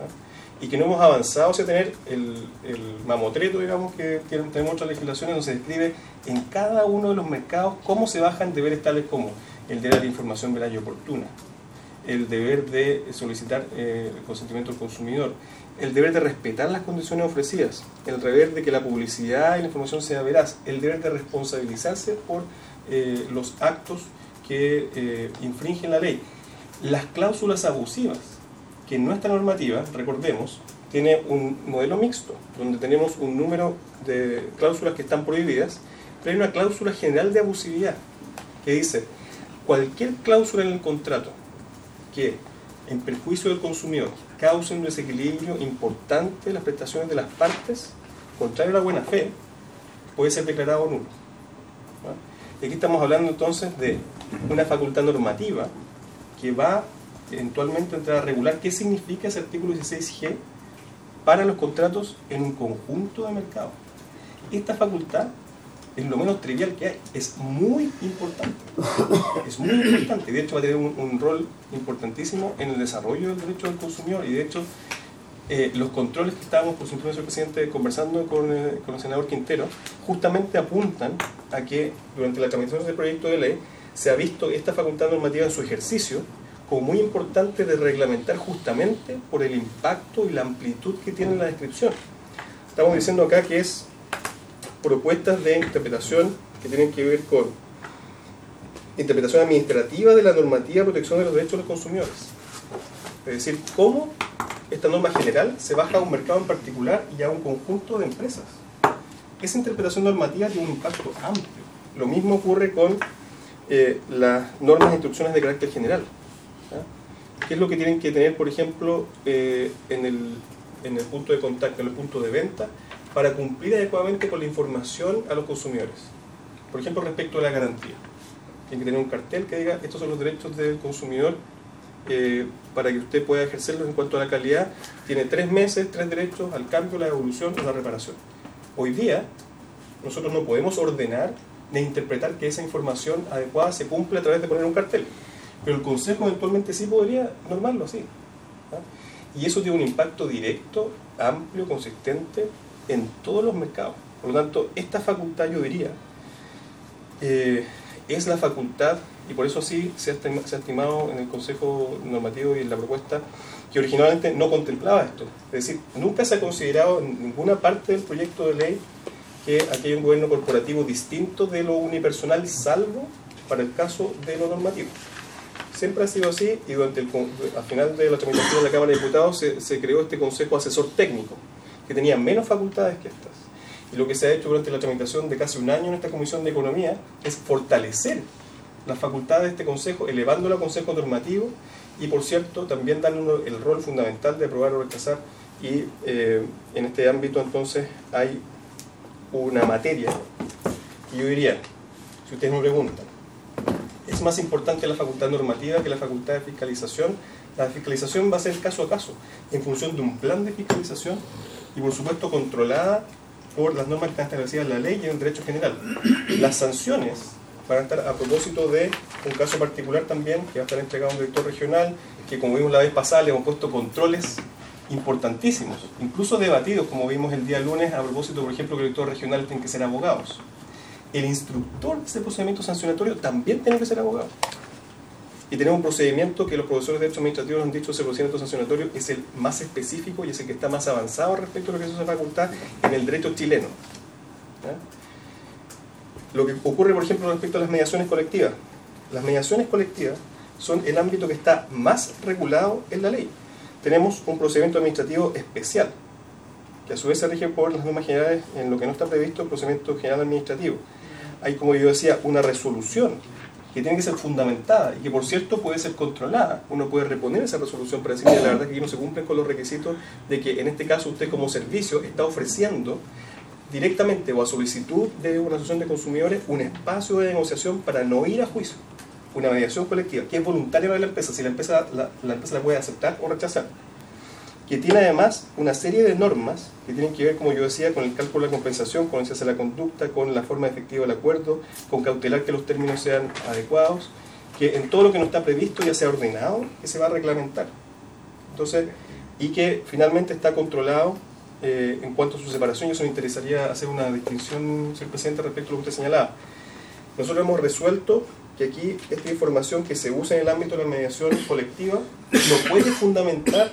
y que no hemos avanzado hacia tener el, el mamotreto, digamos, que tienen, tenemos otras legislaciones donde se describe en cada uno de los mercados cómo se bajan deberes tales como el deber de información veraz y oportuna, el deber de solicitar eh, el consentimiento del consumidor, el deber de respetar las condiciones ofrecidas, el deber de que la publicidad y la información sea veraz, el deber de responsabilizarse por eh, los actos que eh, infringen la ley, las cláusulas abusivas, que en nuestra normativa, recordemos, tiene un modelo mixto, donde tenemos un número de cláusulas que están prohibidas, pero hay una cláusula general de abusividad, que dice, cualquier cláusula en el contrato que, en perjuicio del consumidor, cause un desequilibrio importante en las prestaciones de las partes, contrario a la buena fe, puede ser declarado nulo. ¿No? Y aquí estamos hablando entonces de una facultad normativa que va eventualmente entrar a regular qué significa ese artículo dieciséis G para los contratos en un conjunto de mercados. Esta facultad es lo menos trivial que hay, es muy importante, es muy importante, de hecho va a tener un, un rol importantísimo en el desarrollo del derecho del consumidor, y de hecho eh, los controles que estábamos, por su intervención, presidente, conversando con, eh, con el senador Quintero, justamente apuntan a que durante la tramitación del proyecto de ley se ha visto esta facultad normativa en su ejercicio como muy importante de reglamentar, justamente por el impacto y la amplitud que tiene la descripción. Estamos diciendo acá que es propuestas de interpretación que tienen que ver con interpretación administrativa de la normativa de protección de los derechos de los consumidores. Es decir, cómo esta norma general se baja a un mercado en particular y a un conjunto de empresas. Esa interpretación normativa tiene un impacto amplio. Lo mismo ocurre con eh, las normas e instrucciones de carácter general. ¿Ah? ¿Qué es lo que tienen que tener, por ejemplo, eh, en, el, en el punto de contacto, en el punto de venta, para cumplir adecuadamente con la información a los consumidores? Por ejemplo, respecto a la garantía. Tiene que tener un cartel que diga, estos son los derechos del consumidor, eh, para que usted pueda ejercerlos en cuanto a la calidad. Tiene tres meses, tres derechos al cambio, la devolución o la reparación. Hoy día, nosotros no podemos ordenar ni interpretar que esa información adecuada se cumple a través de poner un cartel. Pero el Consejo eventualmente sí podría normarlo así. ¿Ah? Y eso tiene un impacto directo, amplio, consistente en todos los mercados. Por lo tanto, esta facultad, yo diría, eh, es la facultad, y por eso sí se ha, se ha estimado en el Consejo Normativo y en la propuesta, que originalmente no contemplaba esto. Es decir, nunca se ha considerado en ninguna parte del proyecto de ley que aquí hay un gobierno corporativo distinto de lo unipersonal, salvo para el caso de lo normativo. Siempre ha sido así, y durante el, al final de la tramitación de la Cámara de Diputados se, se creó este Consejo Asesor Técnico, que tenía menos facultades que estas. Y lo que se ha hecho durante la tramitación de casi un año en esta Comisión de Economía es fortalecer las facultades de este Consejo, elevándolo a Consejo Normativo, y por cierto, también dándole el rol fundamental de aprobar o rechazar. Y eh, en este ámbito entonces hay una materia, y yo diría, si ustedes me preguntan, ¿es más importante la facultad normativa que la facultad de fiscalización? La fiscalización va a ser caso a caso, en función de un plan de fiscalización y por supuesto controlada por las normas que están establecidas en la ley y en el derecho general. Las sanciones van a estar a propósito de un caso particular también, que va a estar entregado a un director regional, que como vimos la vez pasada le hemos puesto controles importantísimos, incluso debatidos, como vimos el día lunes, a propósito, por ejemplo, que los directores regionales tienen que ser abogados. El instructor de ese procedimiento sancionatorio también tiene que ser abogado. Y tenemos un procedimiento que los profesores de Derecho Administrativo nos han dicho, ese procedimiento sancionatorio es el más específico y es el que está más avanzado respecto a lo que es esa facultad en el derecho chileno. ¿Ya? Lo que ocurre, por ejemplo, respecto a las mediaciones colectivas. Las mediaciones colectivas son el ámbito que está más regulado en la ley. Tenemos un procedimiento administrativo especial, que a su vez se rige por las normas generales en lo que no está previsto el procedimiento general administrativo. Hay, como yo decía, una resolución que tiene que ser fundamentada y que, por cierto, puede ser controlada. Uno puede reponer esa resolución para decir que la verdad es que aquí no se cumplen con los requisitos de que, en este caso, usted como servicio está ofreciendo directamente o a solicitud de una asociación de consumidores un espacio de negociación para no ir a juicio. Una mediación colectiva que es voluntaria para la empresa, si la empresa la, la empresa la puede aceptar o rechazar, que tiene además una serie de normas que tienen que ver, como yo decía, con el cálculo de la compensación, con el cese de la conducta, con la forma efectiva del acuerdo, con cautelar que los términos sean adecuados, que en todo lo que no está previsto ya sea ordenado, que se va a reglamentar. Entonces, y que finalmente está controlado eh, en cuanto a su separación, y eso me interesaría hacer una distinción, señor presidente, respecto a lo que usted señalaba. Nosotros hemos resuelto que aquí esta información que se usa en el ámbito de la mediación colectiva no puede fundamentar.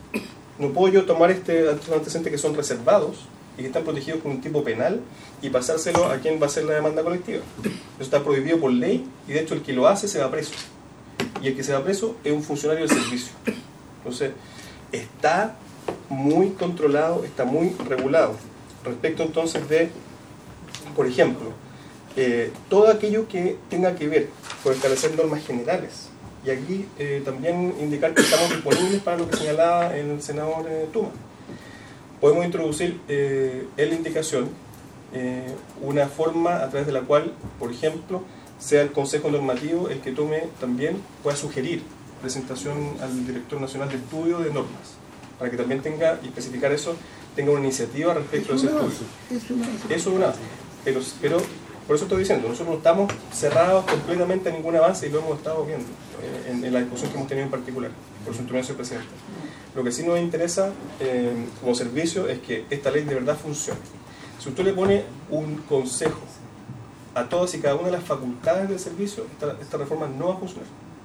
No puedo yo tomar este antecedentes que son reservados y que están protegidos por un tipo penal y pasárselo a quien va a hacer la demanda colectiva. Eso está prohibido por ley y de hecho el que lo hace se va preso. Y el que se va preso es un funcionario del servicio. Entonces, está muy controlado, está muy regulado. Respecto entonces de, por ejemplo, eh, todo aquello que tenga que ver con establecer normas generales. Y aquí eh, también indicar que estamos disponibles para lo que señalaba el senador eh, Tuma. Podemos introducir eh, en la indicación eh, una forma a través de la cual, por ejemplo, sea el Consejo Normativo el que tome también, pueda sugerir presentación al Director Nacional de Estudio de Normas, para que también tenga, y especificar eso, tenga una iniciativa respecto a ese estudio. Eso es una base. Pero, pero por eso estoy diciendo, nosotros no estamos cerrados completamente a ningún avance y lo hemos estado viendo eh, en, en la discusión que hemos tenido en particular, por su intervención, señor presidente. Lo que sí nos interesa eh, como servicio es que esta ley de verdad funcione. Si usted le pone un consejo a todas y cada una de las facultades del servicio, esta, esta reforma no va a funcionar.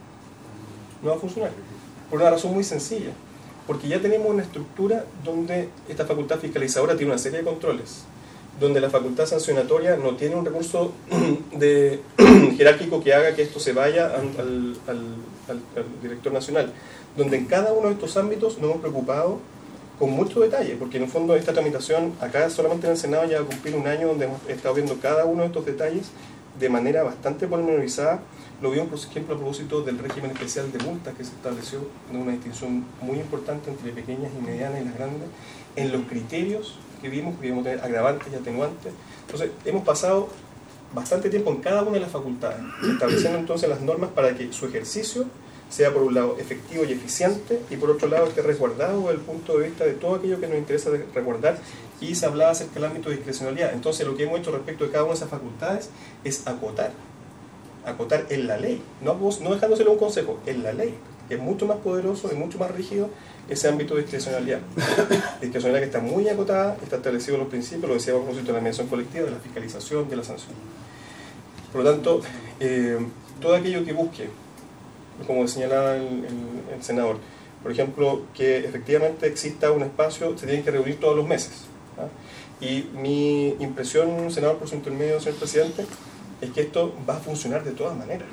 No va a funcionar. Por una razón muy sencilla. Porque ya tenemos una estructura donde esta facultad fiscalizadora tiene una serie de controles, donde la facultad sancionatoria no tiene un recurso de jerárquico que haga que esto se vaya al, al, al, al director nacional, donde en cada uno de estos ámbitos nos hemos preocupado con mucho detalle, porque en el fondo esta tramitación acá solamente en el Senado ya va a cumplir un año donde hemos estado viendo cada uno de estos detalles de manera bastante pormenorizada. Lo vimos, por ejemplo, a propósito del régimen especial de multas que se estableció, de una distinción muy importante entre pequeñas y medianas y las grandes, en los criterios que vimos, que íbamos a tener agravantes y atenuantes. Entonces, hemos pasado bastante tiempo en cada una de las facultades, estableciendo entonces las normas para que su ejercicio sea, por un lado, efectivo y eficiente, y por otro lado, esté resguardado desde el punto de vista de todo aquello que nos interesa resguardar. Y se hablaba acerca del ámbito de discrecionalidad. Entonces, lo que hemos hecho respecto de cada una de esas facultades es acotar, acotar en la ley, no, no dejándoselo un consejo, en la ley, que es mucho más poderoso y mucho más rígido ese ámbito de discrecionalidad. Discrecionalidad que está muy acotada, está establecido en los principios, lo decíamos a propósito de la mediación colectiva, de la fiscalización, de la sanción. Por lo tanto, eh, todo aquello que busque, como señalaba el, el, el senador, por ejemplo, que efectivamente exista un espacio, se tienen que reunir todos los meses, ¿ah? Y mi impresión, senador, por su intermedio, señor presidente, es que esto va a funcionar de todas maneras,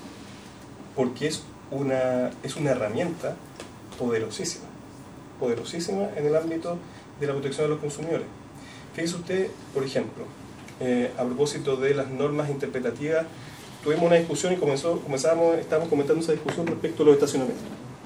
porque es una, es una herramienta poderosísima, poderosísima en el ámbito de la protección de los consumidores. Fíjese usted, por ejemplo, eh, a propósito de las normas interpretativas, tuvimos una discusión y comenzó, comenzábamos, estábamos comentando esa discusión respecto a los estacionamientos.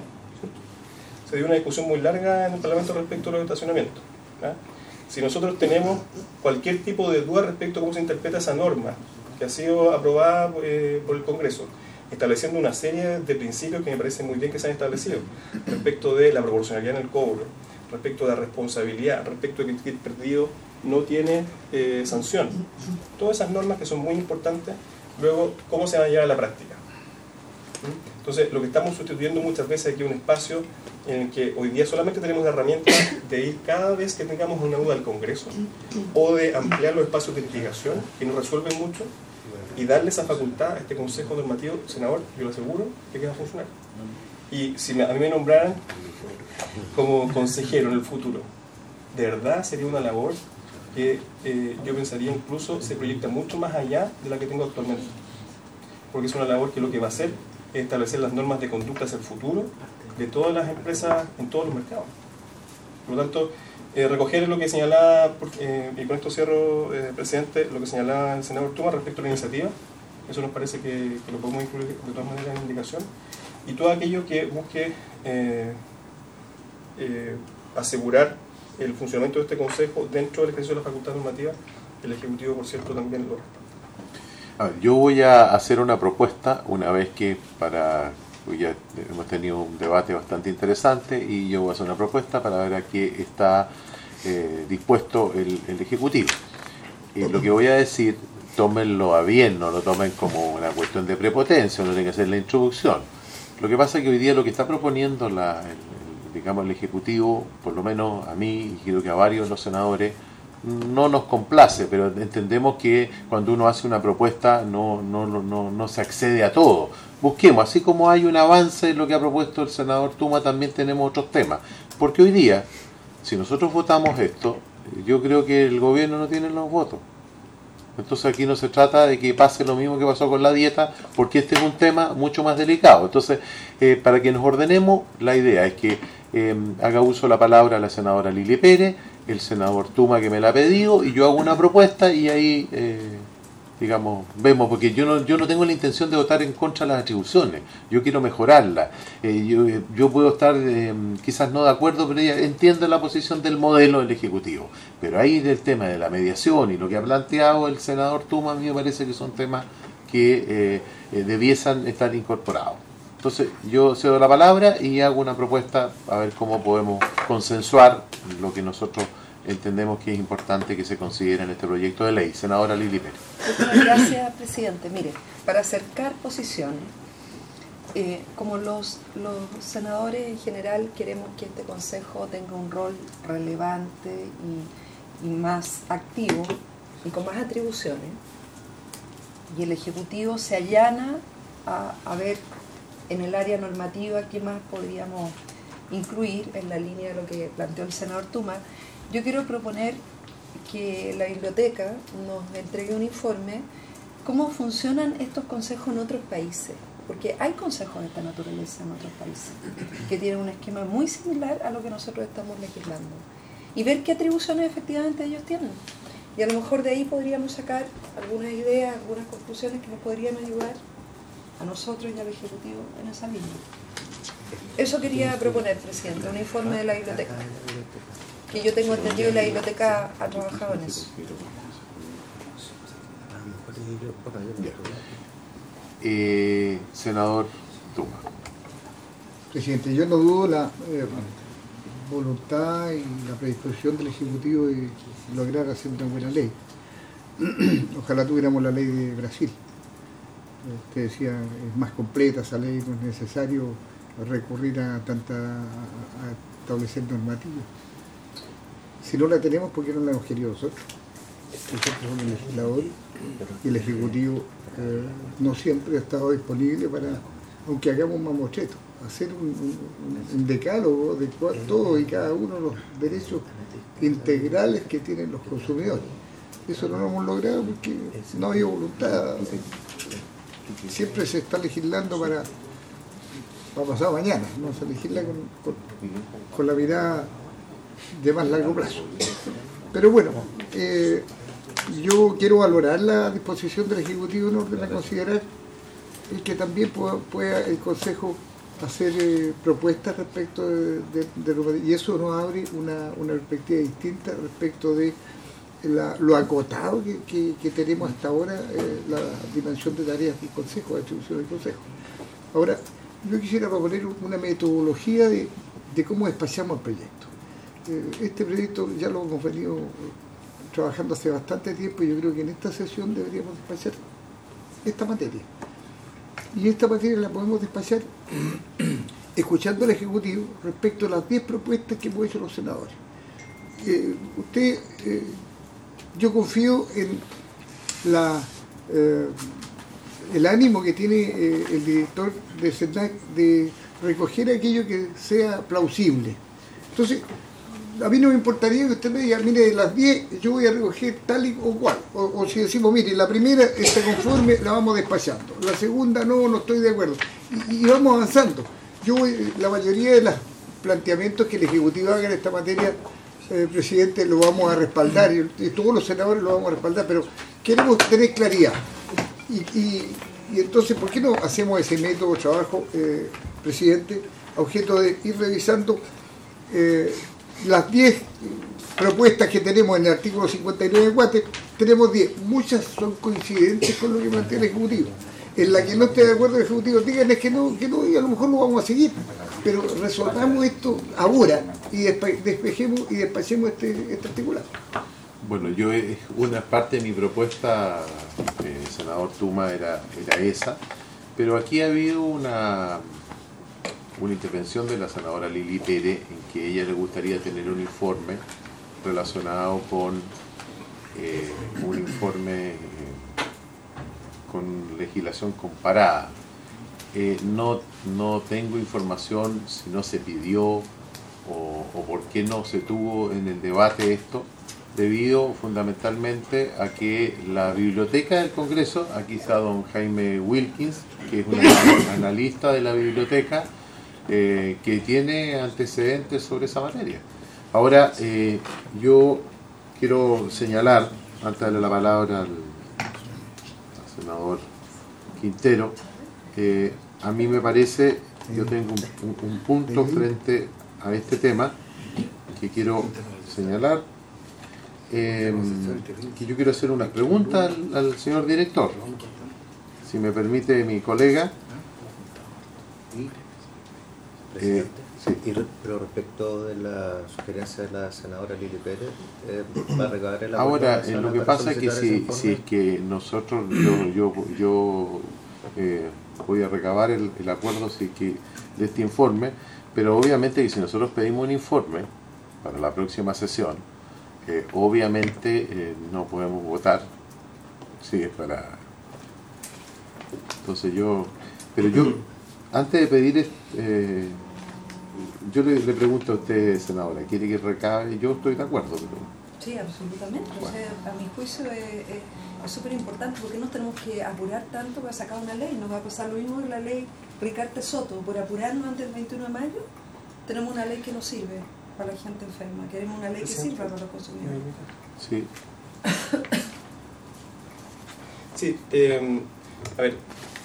Se dio una discusión muy larga en el Parlamento respecto a los estacionamientos. ¿Ah? Si nosotros tenemos cualquier tipo de duda respecto a cómo se interpreta esa norma, que ha sido aprobada eh, por el Congreso, estableciendo una serie de principios que me parece muy bien que se han establecido, respecto de la proporcionalidad en el cobro, respecto de la responsabilidad, respecto de que el perdido no tiene eh, sanción. Todas esas normas que son muy importantes, luego, ¿cómo se van a llevar a la práctica? Entonces, lo que estamos sustituyendo muchas veces aquí es un espacio en el que hoy día solamente tenemos la herramienta de ir cada vez que tengamos una duda al Congreso o de ampliar los espacios de litigación que nos resuelven mucho y darle esa facultad a este Consejo Normativo, senador, yo le aseguro que va a funcionar. Y si me, a mí me nombraran como consejero en el futuro, de verdad sería una labor que eh, yo pensaría incluso se proyecta mucho más allá de la que tengo actualmente, porque es una labor que lo que va a hacer es establecer las normas de conducta hacia el futuro de todas las empresas en todos los mercados. Por lo tanto, eh, recoger lo que señalaba, eh, y con esto cierro, eh, presidente, lo que señalaba el senador Tuma respecto a la iniciativa, eso nos parece que, que lo podemos incluir de todas maneras en indicación, y todo aquello que busque eh, eh, asegurar el funcionamiento de este Consejo dentro del ejercicio de la facultad normativa. El Ejecutivo, por cierto, también lo respalda. A ver, yo voy a hacer una propuesta una vez que para ya hemos tenido un debate bastante interesante y yo voy a hacer una propuesta para ver a qué está eh, dispuesto el, el Ejecutivo. Y lo que voy a decir, tómenlo a bien, no lo tomen como una cuestión de prepotencia, no tienen que hacer la introducción. Lo que pasa es que hoy día lo que está proponiendo la, el, digamos, el Ejecutivo, por lo menos a mí y creo que a varios de los senadores, no nos complace, pero entendemos que cuando uno hace una propuesta no, no, no, no se accede a todo. Busquemos, así como hay un avance en lo que ha propuesto el senador Tuma, también tenemos otros temas. Porque hoy día, si nosotros votamos esto, yo creo que el gobierno no tiene los votos. Entonces aquí no se trata de que pase lo mismo que pasó con la dieta, porque este es un tema mucho más delicado. Entonces, eh, para que nos ordenemos, la idea es que eh, haga uso de la palabra la senadora Lili Pérez, el senador Tuma que me la ha pedido, y yo hago una propuesta y ahí, eh, digamos, vemos, porque yo no yo no tengo la intención de votar en contra de las atribuciones, yo quiero mejorarlas. Eh, yo, yo puedo estar eh, quizás no de acuerdo, pero ella entiende la posición del modelo del Ejecutivo. Pero ahí del tema de la mediación y lo que ha planteado el senador Tuma, a mí me parece que son temas que eh, eh, debiesen estar incorporados. Entonces yo cedo la palabra y hago una propuesta a ver cómo podemos consensuar lo que nosotros entendemos que es importante que se considere en este proyecto de ley. Senadora Lili Pérez. Muchas gracias, presidente. Mire, para acercar posiciones, eh, como los, los senadores en general queremos que este Consejo tenga un rol relevante y, y más activo y con más atribuciones, y el Ejecutivo se allana a, a ver en el área normativa qué más podríamos incluir en la línea de lo que planteó el senador Tuma. Yo quiero proponer que la biblioteca nos entregue un informe cómo funcionan estos consejos en otros países, porque hay consejos de esta naturaleza en otros países que tienen un esquema muy similar a lo que nosotros estamos legislando, y ver qué atribuciones efectivamente ellos tienen, y a lo mejor de ahí podríamos sacar algunas ideas, algunas conclusiones que nos podrían ayudar a nosotros y al Ejecutivo en esa línea. Eso quería proponer, presidente, un informe de la biblioteca, que yo tengo entendido que la biblioteca ha trabajado en eso. Eh, senador Tuma. Presidente, yo no dudo la eh, voluntad y la predisposición del Ejecutivo de lograr hacer una buena ley. Ojalá tuviéramos la ley de Brasil. Usted decía, es más completa esa ley, no es necesario recurrir a tanta a, a establecer normativas. Si no la tenemos, ¿por qué no la hemos querido nosotros? Nosotros somos el legislador y el Ejecutivo eh, no siempre ha estado disponible para, aunque hagamos un mamotreto. hacer un, un, un decálogo de todos y cada uno de los derechos integrales que tienen los consumidores. Eso no lo hemos logrado porque no había voluntad. Siempre se está legislando para, para pasado mañana, no se legisla con, con, con la mirada de más largo plazo. Pero bueno, eh, yo quiero valorar la disposición del Ejecutivo en orden a considerar y que también pueda, pueda el Consejo hacer eh, propuestas respecto de, de, de lo, y eso nos abre una, una perspectiva distinta respecto de la, lo acotado que, que, que tenemos hasta ahora, eh, la dimensión de tareas del Consejo, la distribución del Consejo. Ahora, yo quisiera proponer una metodología de, de cómo despachamos el proyecto. Eh, este proyecto ya lo hemos venido trabajando hace bastante tiempo y yo creo que en esta sesión deberíamos despachar esta materia. Y esta materia la podemos despachar escuchando al Ejecutivo respecto a las diez propuestas que hemos hecho los senadores. Eh, usted, eh, yo confío en la, eh, el ánimo que tiene eh, el director de SENAC de recoger aquello que sea plausible. Entonces, a mí no me importaría que usted me diga, mire, de las diez yo voy a recoger tal y o cual. O, o si decimos, mire, la primera está conforme, la vamos despachando. La segunda no, no estoy de acuerdo. Y, y vamos avanzando. Yo voy, la mayoría de los planteamientos que el Ejecutivo haga en esta materia, eh, presidente, lo vamos a respaldar. Y, y todos los senadores lo vamos a respaldar. Pero queremos tener claridad. Y, y, y entonces, ¿por qué no hacemos ese método de trabajo, eh, presidente, a objeto de ir revisando eh, las diez propuestas que tenemos en el artículo cincuenta y nueve punto cuatro? Tenemos diez, muchas son coincidentes con lo que plantea el Ejecutivo. En la que no esté de acuerdo el Ejecutivo, díganles que no, que no, y a lo mejor lo vamos a seguir. Pero resolvamos esto ahora y despe despejemos y despachemos este, este articulado. Bueno, yo una parte de mi propuesta, eh, senador Tuma, era, era esa, pero aquí ha habido una... una intervención de la senadora Lili Pérez en que ella le gustaría tener un informe relacionado con eh, un informe eh, con legislación comparada. Eh, no, no tengo información si no se pidió o, o por qué no se tuvo en el debate esto, debido fundamentalmente a que la biblioteca del Congreso, aquí está don Jaime Wilkins, que es un analista de la biblioteca, Eh, que tiene antecedentes sobre esa materia. Ahora, eh, yo quiero señalar, antes de darle la palabra al, al senador Quintero, eh, a mí me parece, yo tengo un, un, un punto frente a este tema que quiero señalar, eh, que yo quiero hacer una pregunta al, al señor director, si me permite mi colega. Eh, sí. Y, pero respecto de la sugerencia de la senadora Lili Pérez, eh, va a recabar el acuerdo. Ahora, eh, lo que pasa es que si, si es que nosotros, yo, yo, yo eh, voy a recabar el, el acuerdo si es que, de este informe, pero obviamente que si nosotros pedimos un informe para la próxima sesión, eh, obviamente eh, no podemos votar, sí, es para... Entonces yo, pero yo... Antes de pedir, eh, yo le, le pregunto a usted, senadora, ¿quiere que recabe? Yo estoy de acuerdo. Pero... Sí, absolutamente. Bueno. O sea, a mi juicio es súper importante porque no tenemos que apurar tanto para sacar una ley. Nos va a pasar lo mismo que la ley Ricarte Soto. Por apurarnos antes del veintiuno de mayo, tenemos una ley que no sirve para la gente enferma. Queremos una ley que sirva para los consumidores. Sí. Sí, eh, a ver.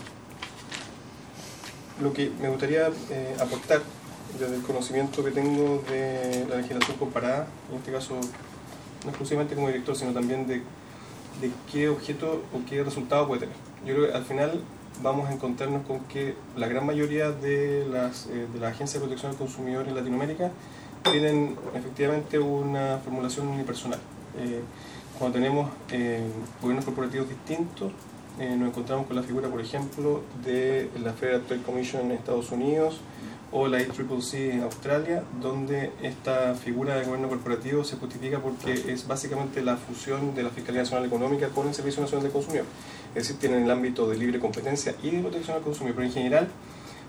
Lo que me gustaría eh, aportar desde el conocimiento que tengo de la legislación comparada, en este caso no exclusivamente como director, sino también de, de qué objeto o qué resultado puede tener. Yo creo que al final vamos a encontrarnos con que la gran mayoría de las, eh, de las agencias de protección al consumidor en Latinoamérica tienen efectivamente una formulación unipersonal. Eh, cuando tenemos eh, gobiernos corporativos distintos, Eh, nos encontramos con la figura, por ejemplo, de la Federal Trade Commission en Estados Unidos o la I C C C en Australia, donde esta figura de gobierno corporativo se justifica porque es básicamente la fusión de la Fiscalía Nacional Económica con el Servicio Nacional del Consumidor. Es decir, tienen el ámbito de libre competencia y de protección al consumidor, pero en general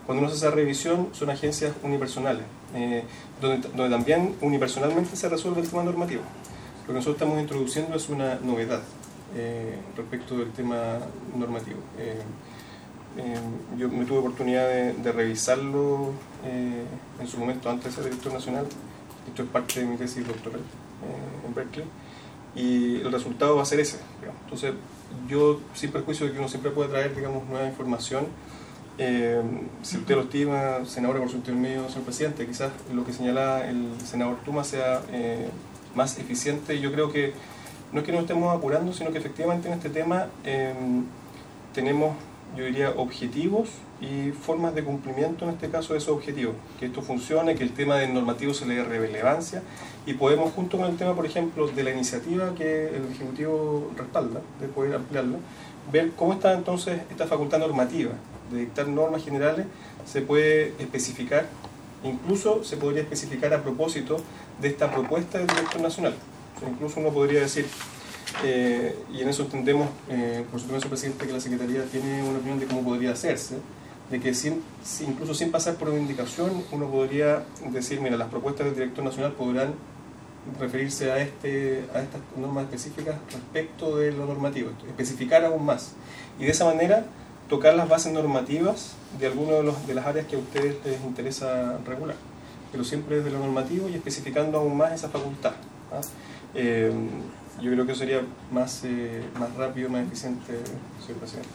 Cuando uno hace esa revisión, son agencias unipersonales, eh, donde, donde también unipersonalmente se resuelve el tema normativo. Lo que nosotros estamos introduciendo es una novedad eh, respecto del tema normativo. Eh, eh, yo me tuve oportunidad de, de revisarlo eh, en su momento antes de ser director nacional. Esto es parte de mi tesis doctoral eh, en Berkeley, y el resultado va a ser ese, digamos. Entonces, yo, sin perjuicio de que uno siempre puede traer, digamos, nueva información, eh, si usted lo estima, senadora por su intermedio, señor presidente, quizás lo que señala el senador Tuma sea eh, más eficiente. Yo creo que no es que nos estemos apurando, sino que efectivamente en este tema eh, tenemos, yo diría, objetivos y formas de cumplimiento en este caso de esos objetivos, que esto funcione, que el tema del normativo se le dé relevancia, y podemos, junto con el tema, por ejemplo, de la iniciativa que el Ejecutivo respalda, de poder ampliarla, ver cómo está entonces esta facultad normativa de dictar normas generales, se puede especificar, incluso se podría especificar a propósito de esta propuesta del director nacional. O sea, incluso uno podría decir, eh, y en eso entendemos, eh, por supuesto, señor presidente, que la Secretaría tiene una opinión de cómo podría hacerse, de que sin, incluso sin pasar por una indicación, uno podría decir, mira, las propuestas del director nacional podrán referirse a, este, a estas normas específicas respecto de lo normativo, especificar aún más. Y de esa manera tocar las bases normativas de alguna de, los, de las áreas que a ustedes les interesa regular, pero siempre desde lo normativo y especificando aún más esa facultad. ¿Ah? Eh, yo creo que eso sería más, eh, más rápido, más eficiente, señor presidente.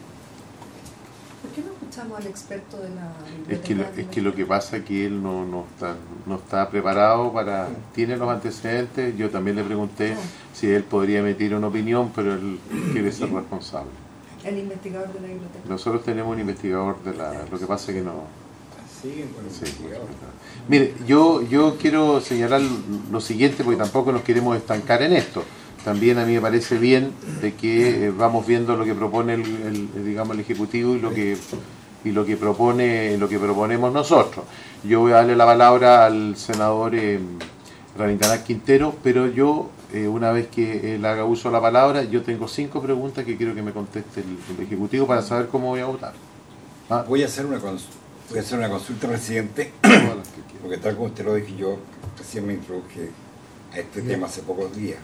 ¿Por qué no escuchamos al experto de la Es que, lo, es que lo que pasa es que él no, no, está, no está preparado para... Tiene los antecedentes, yo también le pregunté si él podría emitir una opinión, pero él quiere ser responsable. El investigador de la biblioteca. Nosotros tenemos un investigador de la... Lo que pasa es que no... Siguen con el Sí, investigador. mire, yo, yo quiero señalar lo siguiente, porque tampoco nos queremos estancar en esto. También a mí me parece bien de que eh, vamos viendo lo que propone el, el, digamos, el Ejecutivo y lo que y lo que propone lo que proponemos nosotros. Yo voy a darle la palabra al senador eh, Rabindranath Quintero, pero yo, eh, una vez que él haga uso de la palabra, yo tengo cinco preguntas que quiero que me conteste el, el Ejecutivo para saber cómo voy a votar. ¿Ah? Voy a hacer una consulta, voy a hacer una consulta, presidente, porque tal como usted lo dijo, yo recién me introduje a este tema hace pocos días.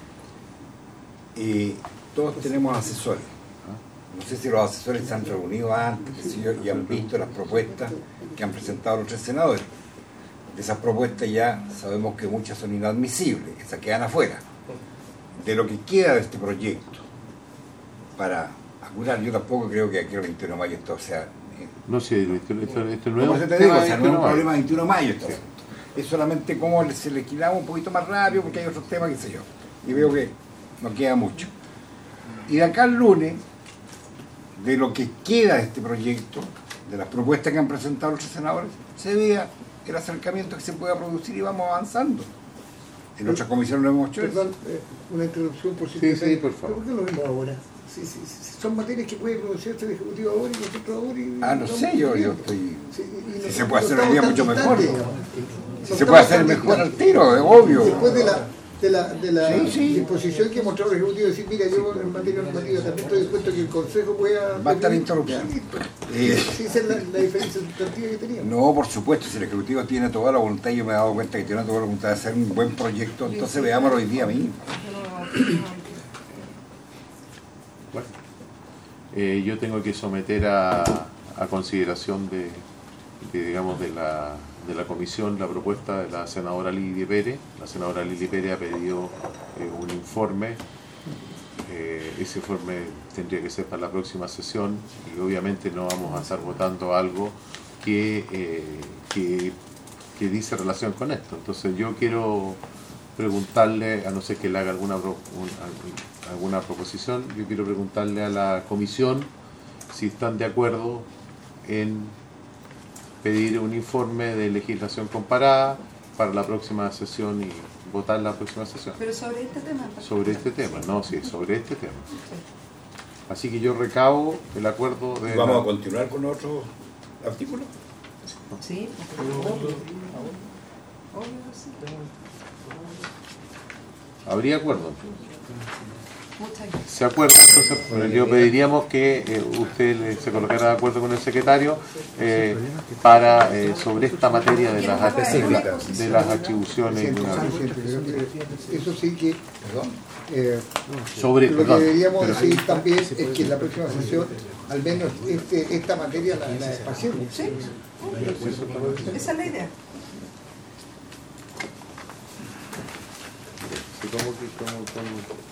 Y todos tenemos asesores. No sé si los asesores se han reunido antes, qué sé yo, y han visto las propuestas que han presentado los tres senadores. De esas propuestas ya sabemos que muchas son inadmisibles, esas quedan afuera. De lo que queda de este proyecto, para apurar, yo tampoco creo que aquí el veintiuno de mayo esto sea... No sé, esto, esto, esto no Como es se un te digo, tema o sea, de no es un esto, problema de veintiuno de mayo esto. Es solamente cómo se le quitamos un poquito más rápido porque hay otros temas, qué sé yo. Y veo que no queda mucho. Y de acá al lunes, de lo que queda de este proyecto, de las propuestas que han presentado los senadores, se vea el acercamiento que se pueda producir y vamos avanzando. En otras comisiones lo hemos hecho. Perdón, eh, una interrupción por si Sí, te- sí, por favor. ¿Por qué lo vemos ahora? Si, si, si son materias que puede pronunciarse el Ejecutivo ahora y nosotros ahora. Y Ah, no estamos sé, yo, yo viendo. estoy... Sí, y Si nosotros se puede hacer no hoy día estamos mucho tan mejor. distantes, Si no se estamos puede hacer tan mejor al distantes. tiro, es obvio. Después de la, de la, de la Sí, sí. disposición que mostró el Ejecutivo, decir, mira, yo en materia normativa también estoy dispuesto a que el Consejo pueda... Va a estar interrupción. Ya, listo. Eh. Sí, esa es la, la diferencia sustantiva que teníamos. No, por supuesto, si el Ejecutivo tiene toda la voluntad, yo me he dado cuenta que tiene toda la voluntad de hacer un buen proyecto, entonces veámoslo hoy día mismo. Bueno, eh, yo tengo que someter a, a consideración de, de, digamos, de la, de la comisión la propuesta de la senadora Lili Pérez. La senadora Lili Pérez ha pedido eh, un informe. Eh, ese informe tendría que ser para la próxima sesión y obviamente no vamos a estar votando algo que, eh, que, que dice relación con esto. Entonces yo quiero preguntarle, a no ser que le haga alguna, pro- un- alguna proposición, yo quiero preguntarle a la comisión si están de acuerdo en pedir un informe de legislación comparada para la próxima sesión y votar la próxima sesión. Pero sobre este tema. Sobre este tema, no, sí, sobre este tema. Así que yo recabo el acuerdo de... ¿Vamos la- a continuar con otro artículo? Sí, obvio, obvio, sí. ¿Habría acuerdo? Muchas gracias. ¿Se acuerda? Entonces, eh, yo pediríamos que eh, usted le- se colocara de acuerdo con el secretario eh, para eh, sobre esta materia de las, Específicas. de las atribuciones. Presidente, una- presidente, eso sí que, eh, sobre, lo que perdón, deberíamos pero- decidir también es que en la próxima sesión, al menos este, esta materia la, la despachemos. Sí, esa es la idea. Sí, ¿cómo que- cómo- cómo?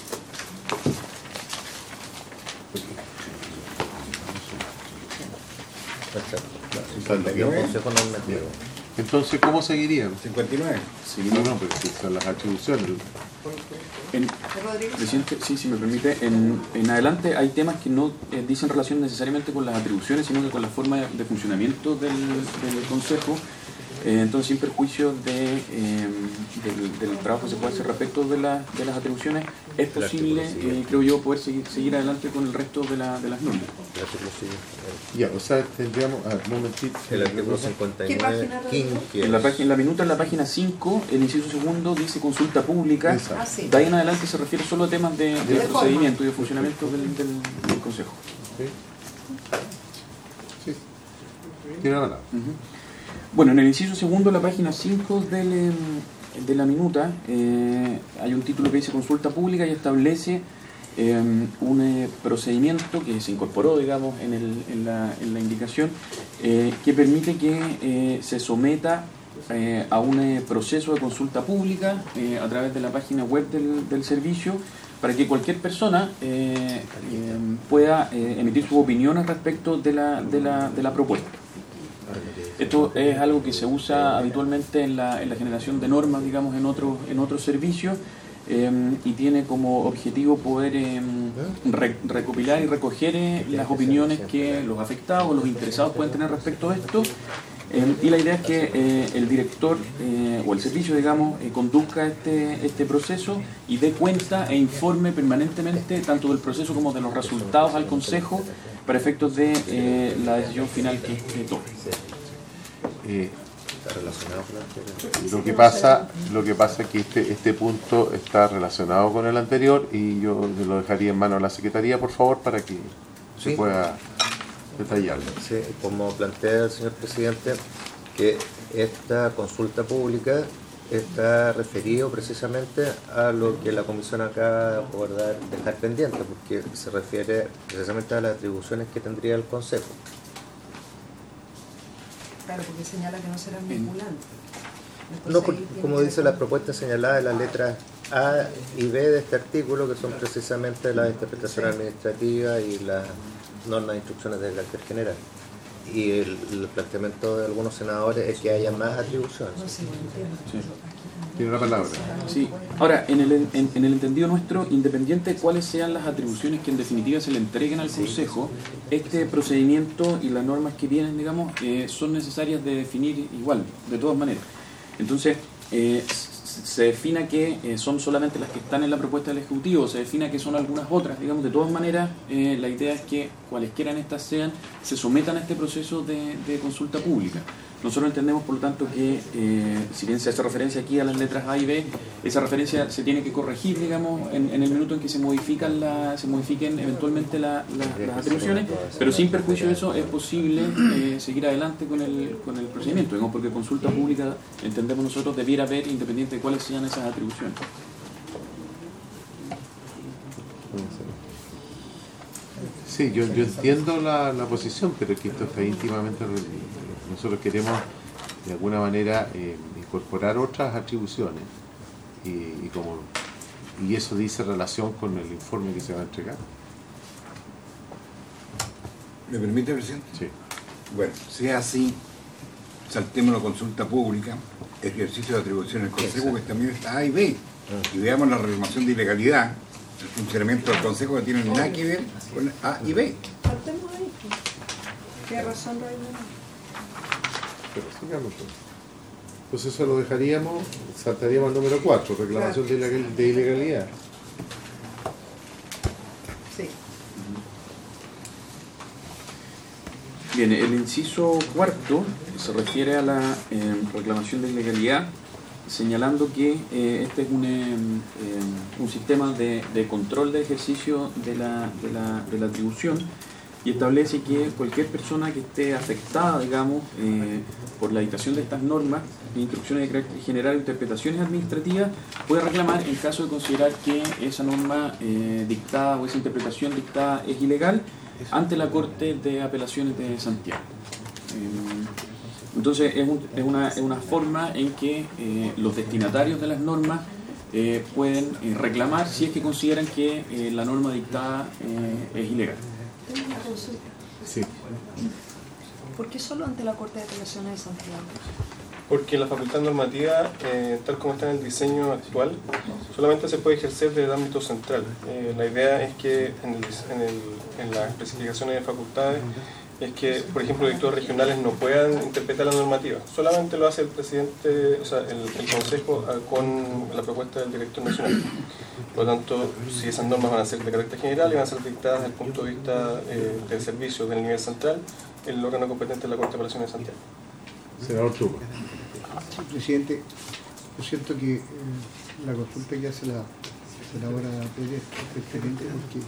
cincuenta y nueve. Consejo normativo. Entonces, ¿cómo seguirían? cincuenta y nueve. No, no, pero si son las atribuciones. En, presidente, sí, si me permite, en, en adelante hay temas que no eh, dicen relación necesariamente con las atribuciones, sino que con la forma de, de funcionamiento del, del Consejo. Eh, entonces, sin perjuicio de, eh, del, del trabajo que se puede hacer respecto de, la, de las atribuciones, es posible, eh, creo yo, poder seguir, seguir adelante con el resto de, la, de las normas. El artículo sigue. Ya, o sea, tendríamos. Ah, un momentito. El artículo cincuenta y ¿Qué nueve, página, quinquenio. En la, página- en la minuta, en la página cinco, el inciso segundo dice consulta pública. Exacto. Ah, sí. De ahí en adelante se refiere solo a temas de, de De procedimiento y de funcionamiento del, del, del Consejo. Sí. Sí. Tiene la palabra. Ujú. Bueno, en el inciso segundo, la página cinco del, em, de la minuta, eh, hay un título que dice consulta pública y establece eh, un eh, procedimiento que se incorporó, digamos, en, el, en, la, en la indicación, eh, que permite que eh, se someta eh, a un eh, proceso de consulta pública eh, a través de la página web del, del servicio, para que cualquier persona eh, eh, pueda eh, emitir sus opiniones respecto de la, de la, de la propuesta. Esto es algo que se usa habitualmente en la, en la generación de normas, digamos, en otros en otros servicios, eh, y tiene como objetivo poder eh, re- recopilar y recoger eh, las opiniones que los afectados, los interesados pueden tener respecto a esto. Eh, y la idea es que eh, el director eh, o el servicio, digamos, eh, conduzca este, este proceso y dé cuenta e informe permanentemente tanto del proceso como de los resultados al Consejo para efectos de eh, la decisión final que, que tome. Eh, Está relacionado con la anterior. Lo que pasa, lo que pasa es que este, este punto está relacionado con el anterior y yo lo dejaría en manos de la Secretaría, por favor, para que se Sí. pueda detallarlo. Sí, como plantea el señor presidente, que esta consulta pública está referido precisamente a lo que la comisión acaba de acordar dejar pendiente, porque se refiere precisamente a las atribuciones que tendría el Consejo. Claro, porque señala que no serán vinculantes. No, Entonces, por- ahí tiene como que dice ver las propuestas señaladas en las letras A y B de este artículo, que son precisamente la interpretación Sí. administrativa y las normas de instrucciones de carácter general. Y el, el planteamiento de algunos senadores es que haya más atribuciones. No sé, no entiendo. Sí. Tiene la palabra. Sí. Ahora, en el, en, en el entendido nuestro, independiente de cuáles sean las atribuciones que en definitiva se le entreguen al Consejo, este procedimiento y las normas que vienen, digamos, eh, son necesarias de definir igual, de todas maneras. Entonces, eh, se defina que eh, son solamente las que están en la propuesta del Ejecutivo, se defina que son algunas otras, digamos, de todas maneras, eh, la idea es que cualesquiera estas sean, se sometan a este proceso de, de consulta pública. Nosotros entendemos, por lo tanto, que eh, si bien se hace referencia aquí a las letras A y B, esa referencia se tiene que corregir, digamos, en, en el minuto en que se modifican la, se modifiquen eventualmente la- la- las atribuciones, pero sin perjuicio de eso es posible eh, seguir adelante con el, con el procedimiento, digamos, porque consulta pública, entendemos nosotros, debiera haber independiente de cuáles sean esas atribuciones. Sí, yo, yo entiendo la, la posición, pero es que esto está íntimamente relacionado. Nosotros queremos, de alguna manera, eh, incorporar otras atribuciones y, y, como, y eso dice relación con el informe que se va a entregar. ¿Me permite, presidente? Sí. Bueno, si es así, saltemos la consulta pública, ejercicio de atribución del Consejo, que también está A y B, y veamos la reclamación de ilegalidad, el funcionamiento del Consejo, que tiene nada que ver con A y B. Partemos ahí, pues. ¿Qué razón no hay? Pero sigamos, pues. Entonces eso lo dejaríamos, saltaríamos al número cuatro, reclamación de, ilegal- de ilegalidad. Sí. Bien, el inciso cuarto se refiere a la eh, reclamación de ilegalidad señalando que eh, este es un, eh, eh, un sistema de, de control de ejercicio de la, de, la, de la atribución, y establece que cualquier persona que esté afectada, digamos, eh, por la dictación de estas normas, de instrucciones de carácter general o interpretaciones administrativas, puede reclamar en caso de considerar que esa norma eh, dictada o esa interpretación dictada es ilegal ante la Corte de Apelaciones de Santiago. Eh, entonces es, un, es, una, es una forma en que eh, los destinatarios de las normas eh, pueden eh, reclamar si es que consideran que eh, la norma dictada eh, es ilegal. Tengo una consulta. Sí. ¿Por qué solo ante la Corte de Apelaciones de Santiago? Porque la facultad normativa, eh, tal como está en el diseño actual, solamente se puede ejercer desde el ámbito central. Eh, la idea es que en, el, en, el, en las especificaciones de facultades es que, por ejemplo, directores regionales no puedan interpretar la normativa. Solamente lo hace el presidente, o sea, el, el Consejo con la propuesta del director nacional. Por lo tanto, si esas normas van a ser de carácter general y van a ser dictadas desde el punto de vista eh, del servicio del nivel central, el órgano competente es la Corte de Apelaciones de Santiago. Senador Tuma. Sí, presidente, yo siento que eh, la consulta que hace la senadora Pérez es excelente porque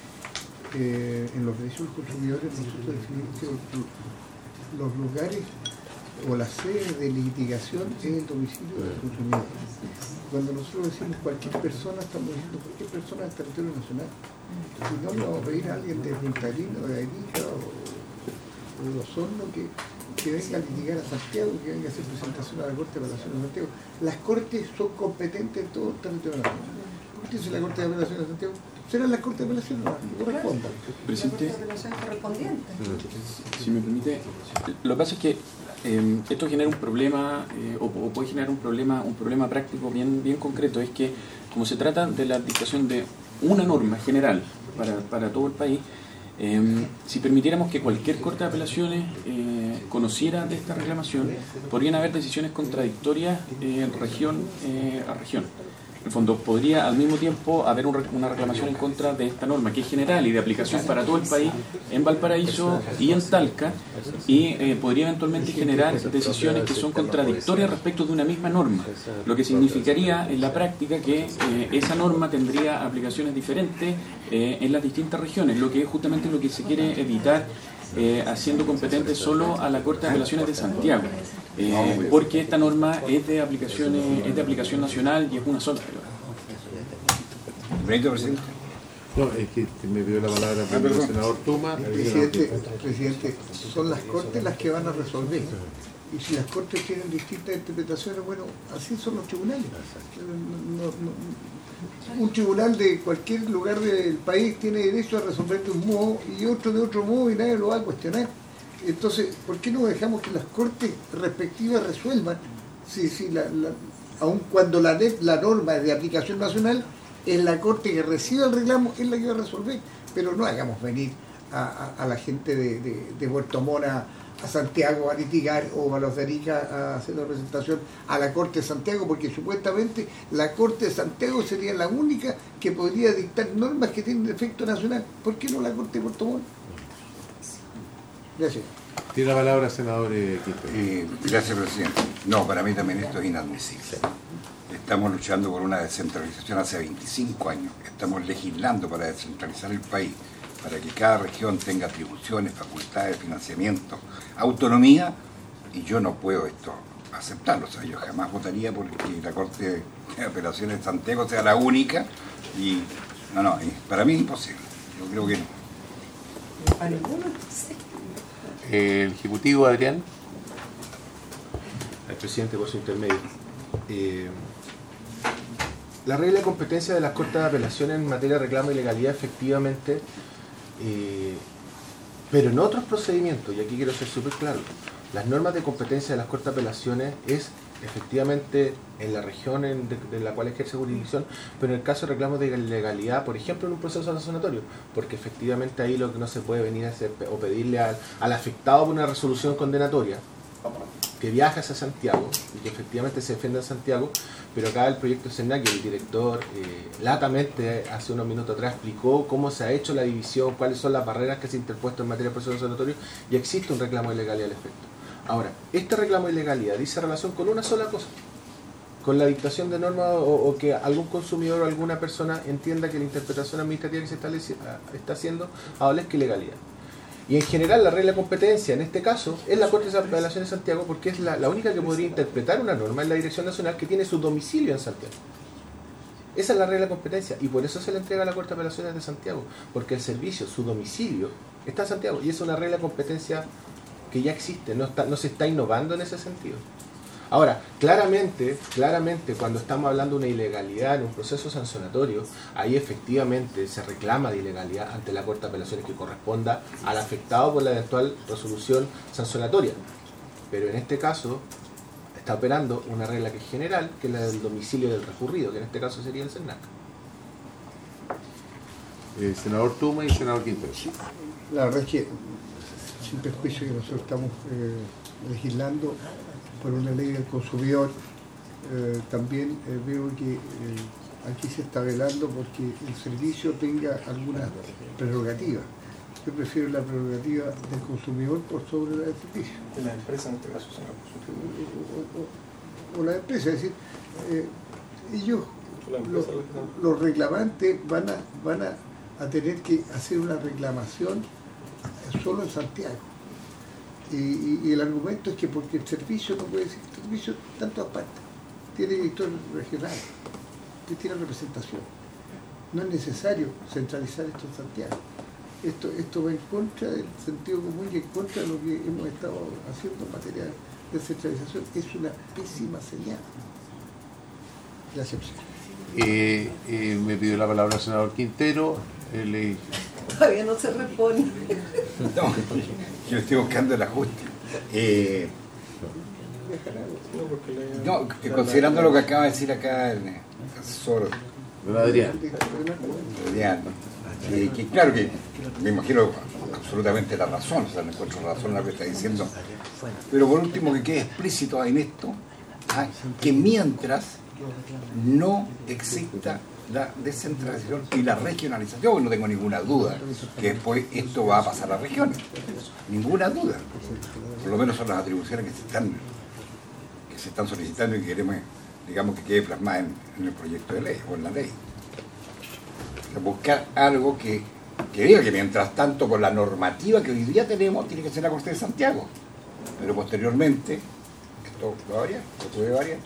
eh, en los derechos de los consumidores nosotros definimos que los lugares o la sede de litigación es el domicilio del consumidor. Cuando nosotros decimos cualquier persona, estamos diciendo cualquier persona del territorio nacional. Si no, le vamos a pedir a alguien de Punta Arenas, de Arica o, o de Osorno que, que venga a litigar a Santiago, que venga a hacer presentación a la Corte de Apelaciones de Santiago. Las Cortes son competentes en todo el territorio nacional. ¿Por qué dice la Corte de Apelaciones de Santiago? Serán las Cortes de Apelaciones que correspondan. Presidente, correspondiente. si me permite, lo que pasa es que eh, esto genera un problema eh, o, o puede generar un problema un problema práctico bien, bien concreto. Es que como se trata de la dictación de una norma general para, para todo el país, eh, si permitiéramos que cualquier Corte de Apelaciones eh, conociera de esta reclamación, podrían haber decisiones contradictorias eh, en región eh, a región. En el fondo, podría al mismo tiempo haber un, una reclamación en contra de esta norma, que es general y de aplicación para todo el país, en Valparaíso y en Talca, y eh, podría eventualmente generar decisiones que son contradictorias respecto de una misma norma, lo que significaría en la práctica que eh, esa norma tendría aplicaciones diferentes eh, en las distintas regiones, lo que es justamente lo que se quiere evitar Eh, haciendo competente solo a la Corte de Apelaciones de Santiago, eh, porque esta norma es de aplicación, es de aplicación nacional y es una sola. Presidente. No, es que me pidió la palabra el senador Tuma. Presidente, presidente, son las Cortes las que van a resolver. Y si las Cortes tienen distintas interpretaciones, bueno, así son los tribunales. No, no, no, un tribunal de cualquier lugar del país tiene derecho a resolver de un modo y otro de otro modo y nadie lo va a cuestionar. Entonces, ¿por qué no dejamos que las Cortes respectivas resuelvan? Si, si la, la, aun cuando la, la norma es de aplicación nacional, es la Corte que recibe el reclamo, es la que va a resolver. Pero no hagamos venir a, a, a la gente de, de, de Puerto Montt a Santiago a litigar o a los de Arica a hacer la presentación a la Corte de Santiago, porque supuestamente la Corte de Santiago sería la única que podría dictar normas que tienen efecto nacional. ¿Por qué no la Corte de Puerto Montt? Gracias. Tiene la palabra, senador eh, eh, Gracias, presidente. No, para mí también esto es inadmisible. Estamos luchando por una descentralización hace veinticinco años. Estamos legislando para descentralizar el país, para que cada región tenga atribuciones, facultades, financiamiento, autonomía, y yo no puedo esto aceptarlo. O sea, yo jamás votaría porque la Corte de Apelaciones de Santiago sea la única, y no, no, para mí es imposible. Yo creo que no. ¿Para ninguno? Sí. El Ejecutivo, Adrián. Al presidente por su intermedio. Eh, la regla de competencia de las Cortes de Apelaciones en materia de reclamo y legalidad, efectivamente, Eh, pero en otros procedimientos, y aquí quiero ser súper claro, las normas de competencia de las Cortes de Apelaciones es efectivamente en la región en de, de la cual ejerce jurisdicción, pero en el caso de reclamos de legalidad, por ejemplo, en un proceso sancionatorio, porque efectivamente ahí lo que no se puede venir a hacer o pedirle al, al afectado por una resolución condenatoria que viaja hacia Santiago y que efectivamente se defiende en Santiago, pero acá el proyecto SENAC, el director eh, latamente hace unos minutos atrás explicó cómo se ha hecho la división, cuáles son las barreras que se han interpuesto en materia de proceso sancionatorio, y existe un reclamo de ilegalidad al efecto. Ahora, este reclamo de ilegalidad dice relación con una sola cosa, con la dictación de normas o, o que algún consumidor o alguna persona entienda que la interpretación administrativa que se está, está haciendo adolezca ilegalidad. Y en general la regla de competencia en este caso es la Corte de Apelaciones de Santiago, porque es la, la única que podría interpretar una norma en la Dirección Nacional que tiene su domicilio en Santiago. Esa es la regla de competencia y por eso se le entrega a la Corte de Apelaciones de Santiago, porque el servicio, su domicilio, está en Santiago y es una regla de competencia que ya existe, no, está, no se está innovando en ese sentido. Ahora, claramente, claramente cuando estamos hablando de una ilegalidad en un proceso sancionatorio, ahí efectivamente se reclama de ilegalidad ante la Corte de Apelaciones que corresponda al afectado por la eventual resolución sancionatoria. Pero en este caso está operando una regla que es general, que es la del domicilio del recurrido, que en este caso sería el CERNAC. Eh, senador Tuma y senador Quintero. La verdad es que, sin perjuicio que nosotros estamos eh, legislando por una ley del consumidor, eh, también eh, veo que eh, aquí se está velando porque el servicio tenga alguna prerrogativa. Yo prefiero la prerrogativa del consumidor por sobre la del servicio. De la empresa en este caso, señor. O, o, o la empresa, es decir, eh, ellos, los, los reclamantes, van a, van a, a tener que hacer una reclamación solo en Santiago. Y, y, y el argumento es que porque el servicio no puede decir, el servicio está en todas partes, tiene director regional, tiene representación. No es necesario centralizar esto en Santiago. Esto, esto va en contra del sentido común y en contra de lo que hemos estado haciendo en materia de centralización. Es una pésima señal. Gracias. Eh, eh, me pidió la palabra el senador Quintero. Eh, le... Todavía no se repone. No, yo estoy buscando el ajuste. Eh, no, considerando lo que acaba de decir acá el asesor Adrián. Adrián, eh, que claro que me imagino absolutamente la razón, o sea, no encuentro razón en lo que está diciendo, pero por último que quede explícito en esto, ¿ah? Que mientras no exista la descentralización y la regionalización, no tengo ninguna duda que después esto va a pasar a las regiones, ninguna duda, por lo menos son las atribuciones que se están que se están solicitando y que queremos, digamos, que quede plasmada en, en el proyecto de ley o en la ley. O sea, buscar algo que, que diga que mientras tanto con la normativa que hoy día tenemos tiene que ser la Corte de Santiago, pero posteriormente esto va a variar, esto puede variar.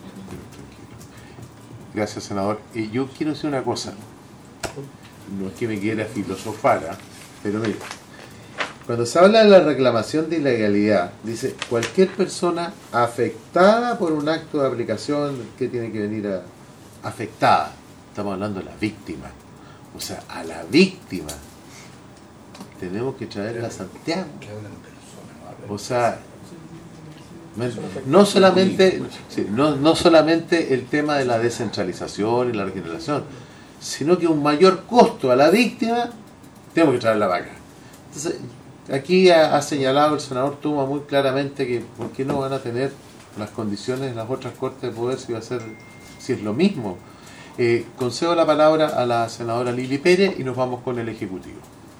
Gracias, senador. Eh, yo quiero decir una cosa. No es que me quiera filosofar, ¿eh? Pero mire, cuando se habla de la reclamación de ilegalidad, dice cualquier persona afectada por un acto de aplicación que tiene que venir a afectada. Estamos hablando de la víctima. O sea, a la víctima tenemos que traerla a Santiago. O sea, no solamente, sí, no, no solamente el tema de la descentralización y la regeneración, sino que un mayor costo a la víctima, tenemos que traerla para acá. Entonces, aquí ha, ha señalado el senador Tuma muy claramente que por qué no van a tener las condiciones en las otras cortes de poder si va a ser, si es lo mismo. Eh, concedo la palabra a la senadora Lili Pérez y nos vamos con el Ejecutivo.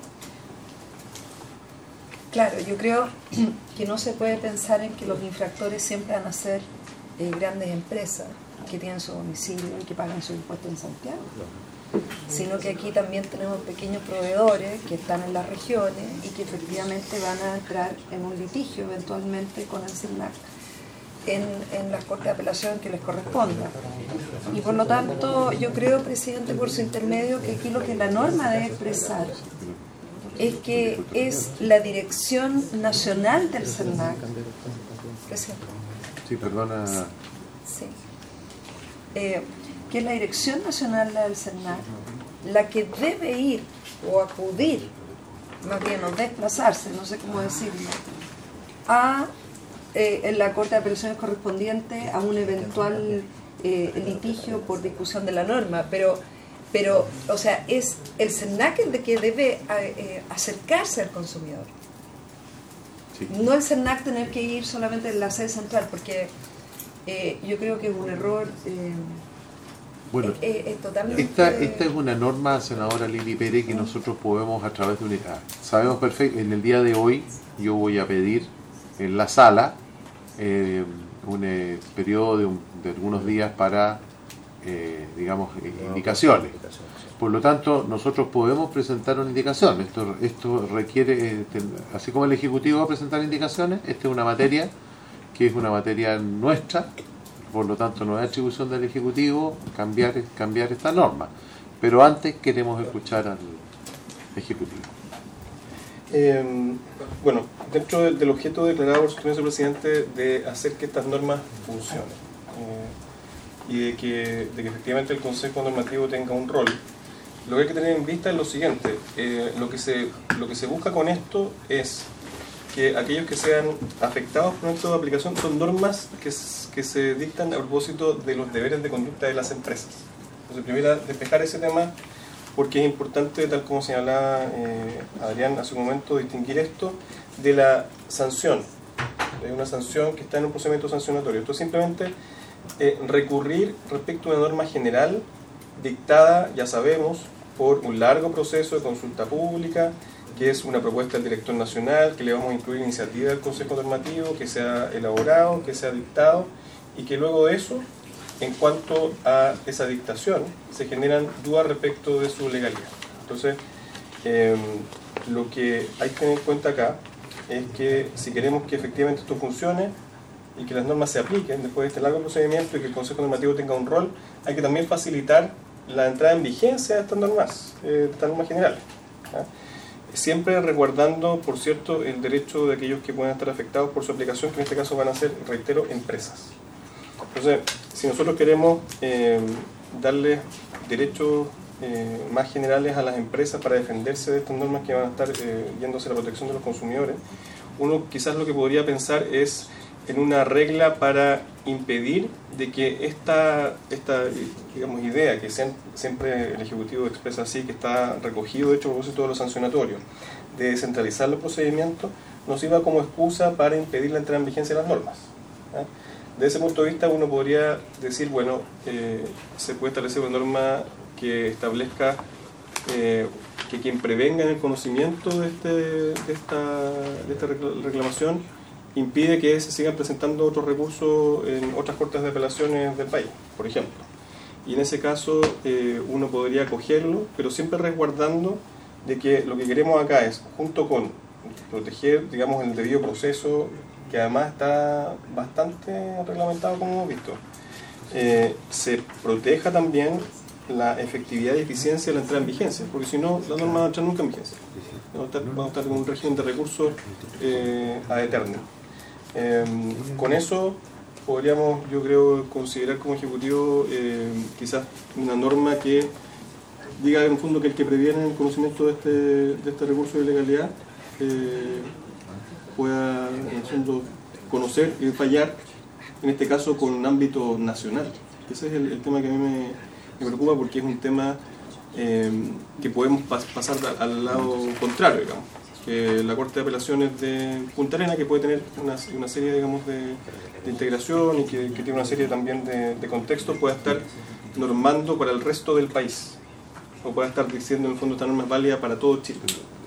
Claro, yo creo que no se puede pensar en que los infractores siempre van a ser eh, grandes empresas que tienen su domicilio y que pagan sus impuestos en Santiago, sino que aquí también tenemos pequeños proveedores que están en las regiones y que efectivamente van a entrar en un litigio eventualmente con el CERNAC en, en las cortes de apelación que les corresponda. Y por lo tanto, yo creo, presidente, por su intermedio, que aquí lo que la norma debe expresar es que es la dirección nacional del CERNAC. Presidente. Sí, perdona. Sí. Eh, que es la dirección nacional del CERNAC la que debe ir o acudir, más bien, o desplazarse, no sé cómo decirlo, a eh, en la Corte de Apelaciones correspondiente a un eventual eh, litigio por discusión de la norma, pero Pero, o sea, es el CERNAC el de que debe eh, acercarse al consumidor. Sí. No el CERNAC tener que ir solamente en la sede central, porque eh, yo creo que es un error eh, bueno, es, es totalmente... Esta, esta es una norma, senadora Lili Pérez, que nosotros podemos a través de unidad. Sabemos perfecto, en el día de hoy yo voy a pedir en la sala eh, un eh, periodo de, un, de algunos días para, eh, digamos, eh, indicaciones. Por lo tanto, nosotros podemos presentar una indicación. Esto, esto requiere, eh, así como el Ejecutivo va a presentar indicaciones, esta es una materia que es una materia nuestra, por lo tanto no es atribución del Ejecutivo cambiar, cambiar esta norma. Pero antes queremos escuchar al Ejecutivo. Eh, bueno, dentro del, del objeto declarado por su excelencia presidente de hacer que estas normas funcionen eh, y de que, de que efectivamente el Consejo Normativo tenga un rol, lo que hay que tener en vista es lo siguiente. Eh, lo, que se, lo que se busca con esto es que aquellos que sean afectados por esto de aplicación son normas que, que se dictan a propósito de los deberes de conducta de las empresas. Entonces, primero, despejar ese tema, porque es importante, tal como señalaba eh, Adrián hace un momento, distinguir esto de la sanción. Es una sanción que está en un procedimiento sancionatorio. Esto es simplemente eh, recurrir respecto a una norma general dictada, ya sabemos, por un largo proceso de consulta pública, que es una propuesta del director nacional, que le vamos a incluir iniciativa del Consejo Normativo, que sea elaborado, que sea dictado, y que luego de eso, en cuanto a esa dictación, se generan dudas respecto de su legalidad. Entonces, eh, lo que hay que tener en cuenta acá es que si queremos que efectivamente esto funcione y que las normas se apliquen después de este largo procedimiento y que el Consejo Normativo tenga un rol, hay que también facilitar la entrada en vigencia de estas normas, eh, de estas normas generales. ¿Ah? Siempre resguardando, por cierto, el derecho de aquellos que puedan estar afectados por su aplicación, que en este caso van a ser, reitero, empresas. Entonces, si nosotros queremos eh, darle derechos eh, más generales a las empresas para defenderse de estas normas que van a estar eh, yéndose a la protección de los consumidores, uno quizás lo que podría pensar es en una regla para impedir de que esta, esta digamos, idea que siempre el Ejecutivo expresa así, que está recogido de hecho a propósito de lo sancionatorio, de descentralizar los procedimientos, nos sirva como excusa para impedir la entrada en vigencia de las normas. ¿eh? De ese punto de vista uno podría decir, bueno, eh, se puede establecer una norma que establezca eh, que quien prevenga en el conocimiento de, este, de, esta, de esta reclamación impide que se sigan presentando otros recursos en otras cortes de apelaciones del país, por ejemplo. Y en ese caso eh, uno podría acogerlo, pero siempre resguardando de que lo que queremos acá es, junto con proteger, digamos, el debido proceso, que además está bastante reglamentado como hemos visto, eh, se proteja también la efectividad y eficiencia de la entrada en vigencia, porque si no, la norma no va a entrar nunca en vigencia. Vamos a estar, vamos a estar en un régimen de recursos eh, ad eterno. Eh, con eso podríamos, yo creo, considerar como Ejecutivo eh, quizás una norma que diga en el fondo que el que previene el conocimiento de este, de este recurso de ilegalidad eh, pueda en el fondo conocer y fallar, en este caso con un ámbito nacional. Ese es el, el tema que a mí me, me preocupa, porque es un tema eh, que podemos pas, pasar al lado contrario, digamos. Que la Corte de Apelaciones de Punta Arenas, que puede tener una, una serie, digamos, de, de integración y que, que tiene una serie también de, de contextos, pueda estar normando para el resto del país, o pueda estar diciendo en el fondo esta norma es válida para todo Chile.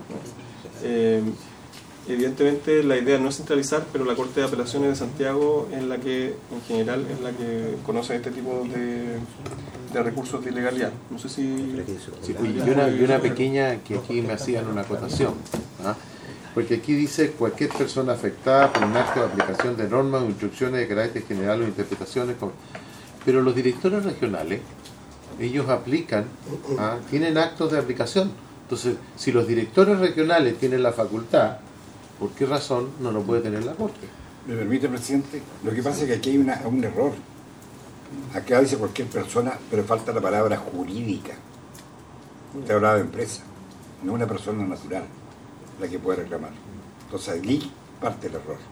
Eh, evidentemente la idea no es centralizar, pero la Corte de Apelaciones de Santiago es la que, en general, es la que conoce este tipo de, de recursos de ilegalidad. No sé si... Sí, y, una, y una pequeña que aquí me hacían una acotación, ¿ah? Porque aquí dice cualquier persona afectada por un acto de aplicación de normas o instrucciones de carácter general o interpretaciones, pero los directores regionales, ellos aplican, ¿ah? Tienen actos de aplicación. Entonces, si los directores regionales tienen la facultad, ¿por qué razón no lo puede tener la Corte? ¿Me permite, presidente? Lo que pasa es que aquí hay una, un error. Acá dice cualquier persona, pero falta la palabra jurídica. Usted hablaba de empresa, no una persona natural la que puede reclamar. Entonces aquí parte el error.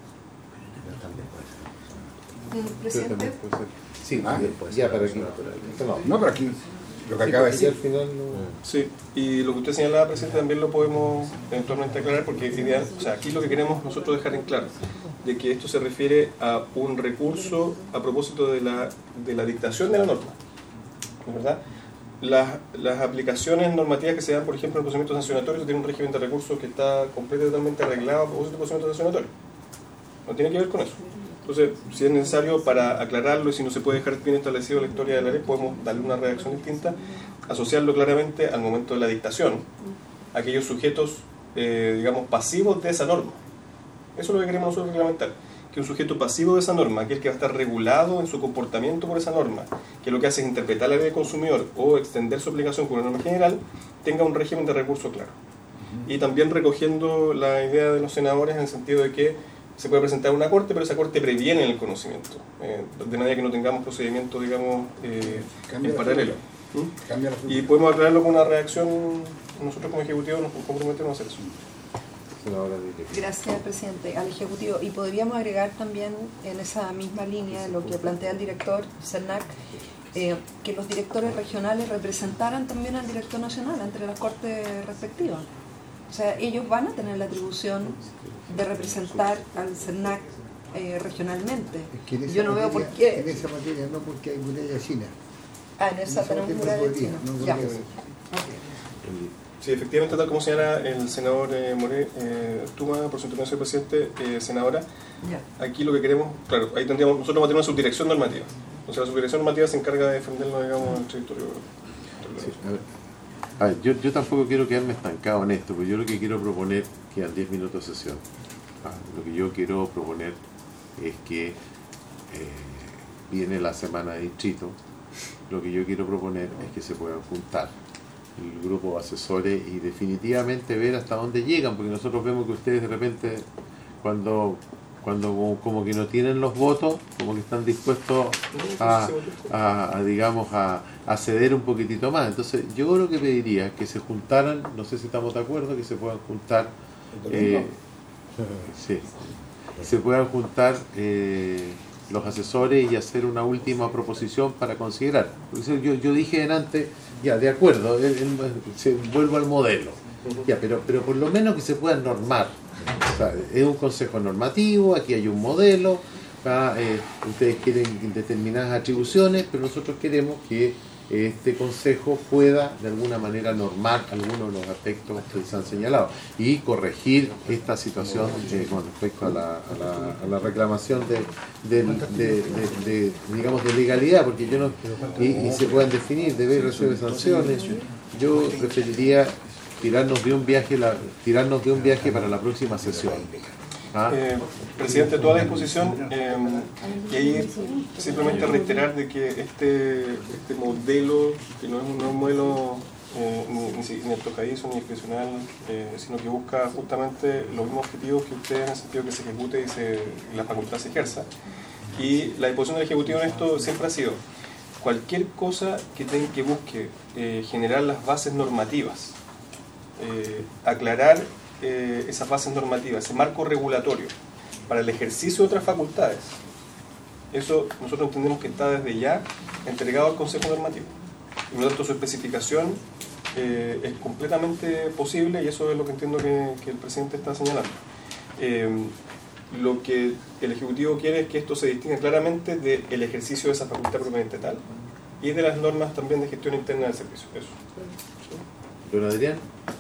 Presidente. Sí, ¿Ah? ya, para aquí. No, no, pero aquí lo que acaba de decir. Sí, y lo que usted señalaba, presidente, también lo podemos eventualmente aclarar, porque ideal, o sea, aquí lo que queremos nosotros dejar en claro, de que esto se refiere a un recurso a propósito de la, de la dictación de la norma, ¿verdad? Las, las aplicaciones normativas que se dan, por ejemplo, en el procedimiento sancionatorio, tienen un régimen de recursos que está completamente arreglado a propósito del procedimiento sancionatorio. No tiene que ver con eso. Entonces, si es necesario para aclararlo y si no se puede dejar bien establecido la historia de la ley, podemos darle una redacción distinta, asociarlo claramente al momento de la dictación, aquellos sujetos, eh, digamos, pasivos de esa norma. Eso es lo que queremos nosotros reglamentar, que un sujeto pasivo de esa norma, aquel que va a estar regulado en su comportamiento por esa norma, que lo que hace es interpretar la ley del consumidor o extender su aplicación con una norma general, tenga un régimen de recurso claro. Y también recogiendo la idea de los senadores en el sentido de que se puede presentar una corte, pero esa corte previene el conocimiento, eh, de manera que no tengamos procedimientos, digamos, eh, en paralelo. ¿Mm? Y podemos aclararlo con una reacción, nosotros como Ejecutivo nos comprometemos a hacer eso. Gracias, presidente. Al Ejecutivo. Y podríamos agregar también en esa misma línea de lo que plantea el director CERNAC, eh, que los directores regionales representaran también al director nacional entre las cortes respectivas. O sea, ellos van a tener la atribución de representar al CERNAC eh, regionalmente. Es que en esa Yo no materia, veo por qué. En esa materia no, porque hay muralla china. Ah, en esa tenemos muralla china. No Ya. podría. Sí, efectivamente, tal como señala el senador eh, Moré, eh, Tuma, por su intervención, presidente, eh, senadora, Ya. aquí lo que queremos, claro, ahí tendríamos, nosotros vamos a tener una subdirección normativa. O sea, la subdirección normativa se encarga de defenderlo, digamos, en el territorio. Sí, a ver. A ver, yo, yo tampoco quiero quedarme estancado en esto, porque yo lo que quiero proponer, quedan diez minutos de sesión, ah, lo que yo quiero proponer es que eh, viene la semana de distrito, lo que yo quiero proponer es que se puedan juntar el grupo de asesores y definitivamente ver hasta dónde llegan, porque nosotros vemos que ustedes de repente, cuando cuando como, como que no tienen los votos, como que están dispuestos a, a, a digamos, a, a ceder un poquitito más. Entonces yo creo que pediría que se juntaran, no sé si estamos de acuerdo, que se puedan juntar, eh, sí, se puedan juntar eh, los asesores y hacer una última proposición para considerar. Yo, yo dije en antes, ya, de acuerdo, el, el, se, vuelvo al modelo, ya, pero, pero por lo menos que se puedan normar. O sea, es un consejo normativo, aquí hay un modelo, ¿va? Eh, ustedes quieren determinadas atribuciones, pero nosotros queremos que este consejo pueda de alguna manera normar algunos de los aspectos que se han señalado y corregir esta situación eh, con respecto a la, a la, a la reclamación de, de, de, de, de, digamos, de legalidad, porque yo no y, y se puedan definir, deber recibir sanciones. Yo preferiría tirarnos de un viaje la, tirarnos de un viaje para la próxima sesión. ¿Ah? Eh, presidente, toda la disposición eh, y ahí simplemente reiterar de que este, este modelo, que no es un, no es un modelo eh, ni, ni, ni antojadizo ni discrecional, eh, sino que busca justamente los mismos objetivos que ustedes, en el sentido que se ejecute y, se, y la facultad se ejerza. Y la disposición del Ejecutivo en esto siempre ha sido cualquier cosa que, ten, que busque eh, generar las bases normativas, eh, aclarar Eh, esas bases normativas, ese marco regulatorio para el ejercicio de otras facultades. Eso nosotros entendemos que está desde ya entregado al Consejo Normativo. Y por lo tanto su especificación eh, es completamente posible y eso es lo que entiendo que, que el presidente está señalando. Eh, lo que el Ejecutivo quiere es que esto se distinga claramente del ejercicio de esa facultad propiamente tal y de las normas también de gestión interna del servicio. Eso. Don Adrián.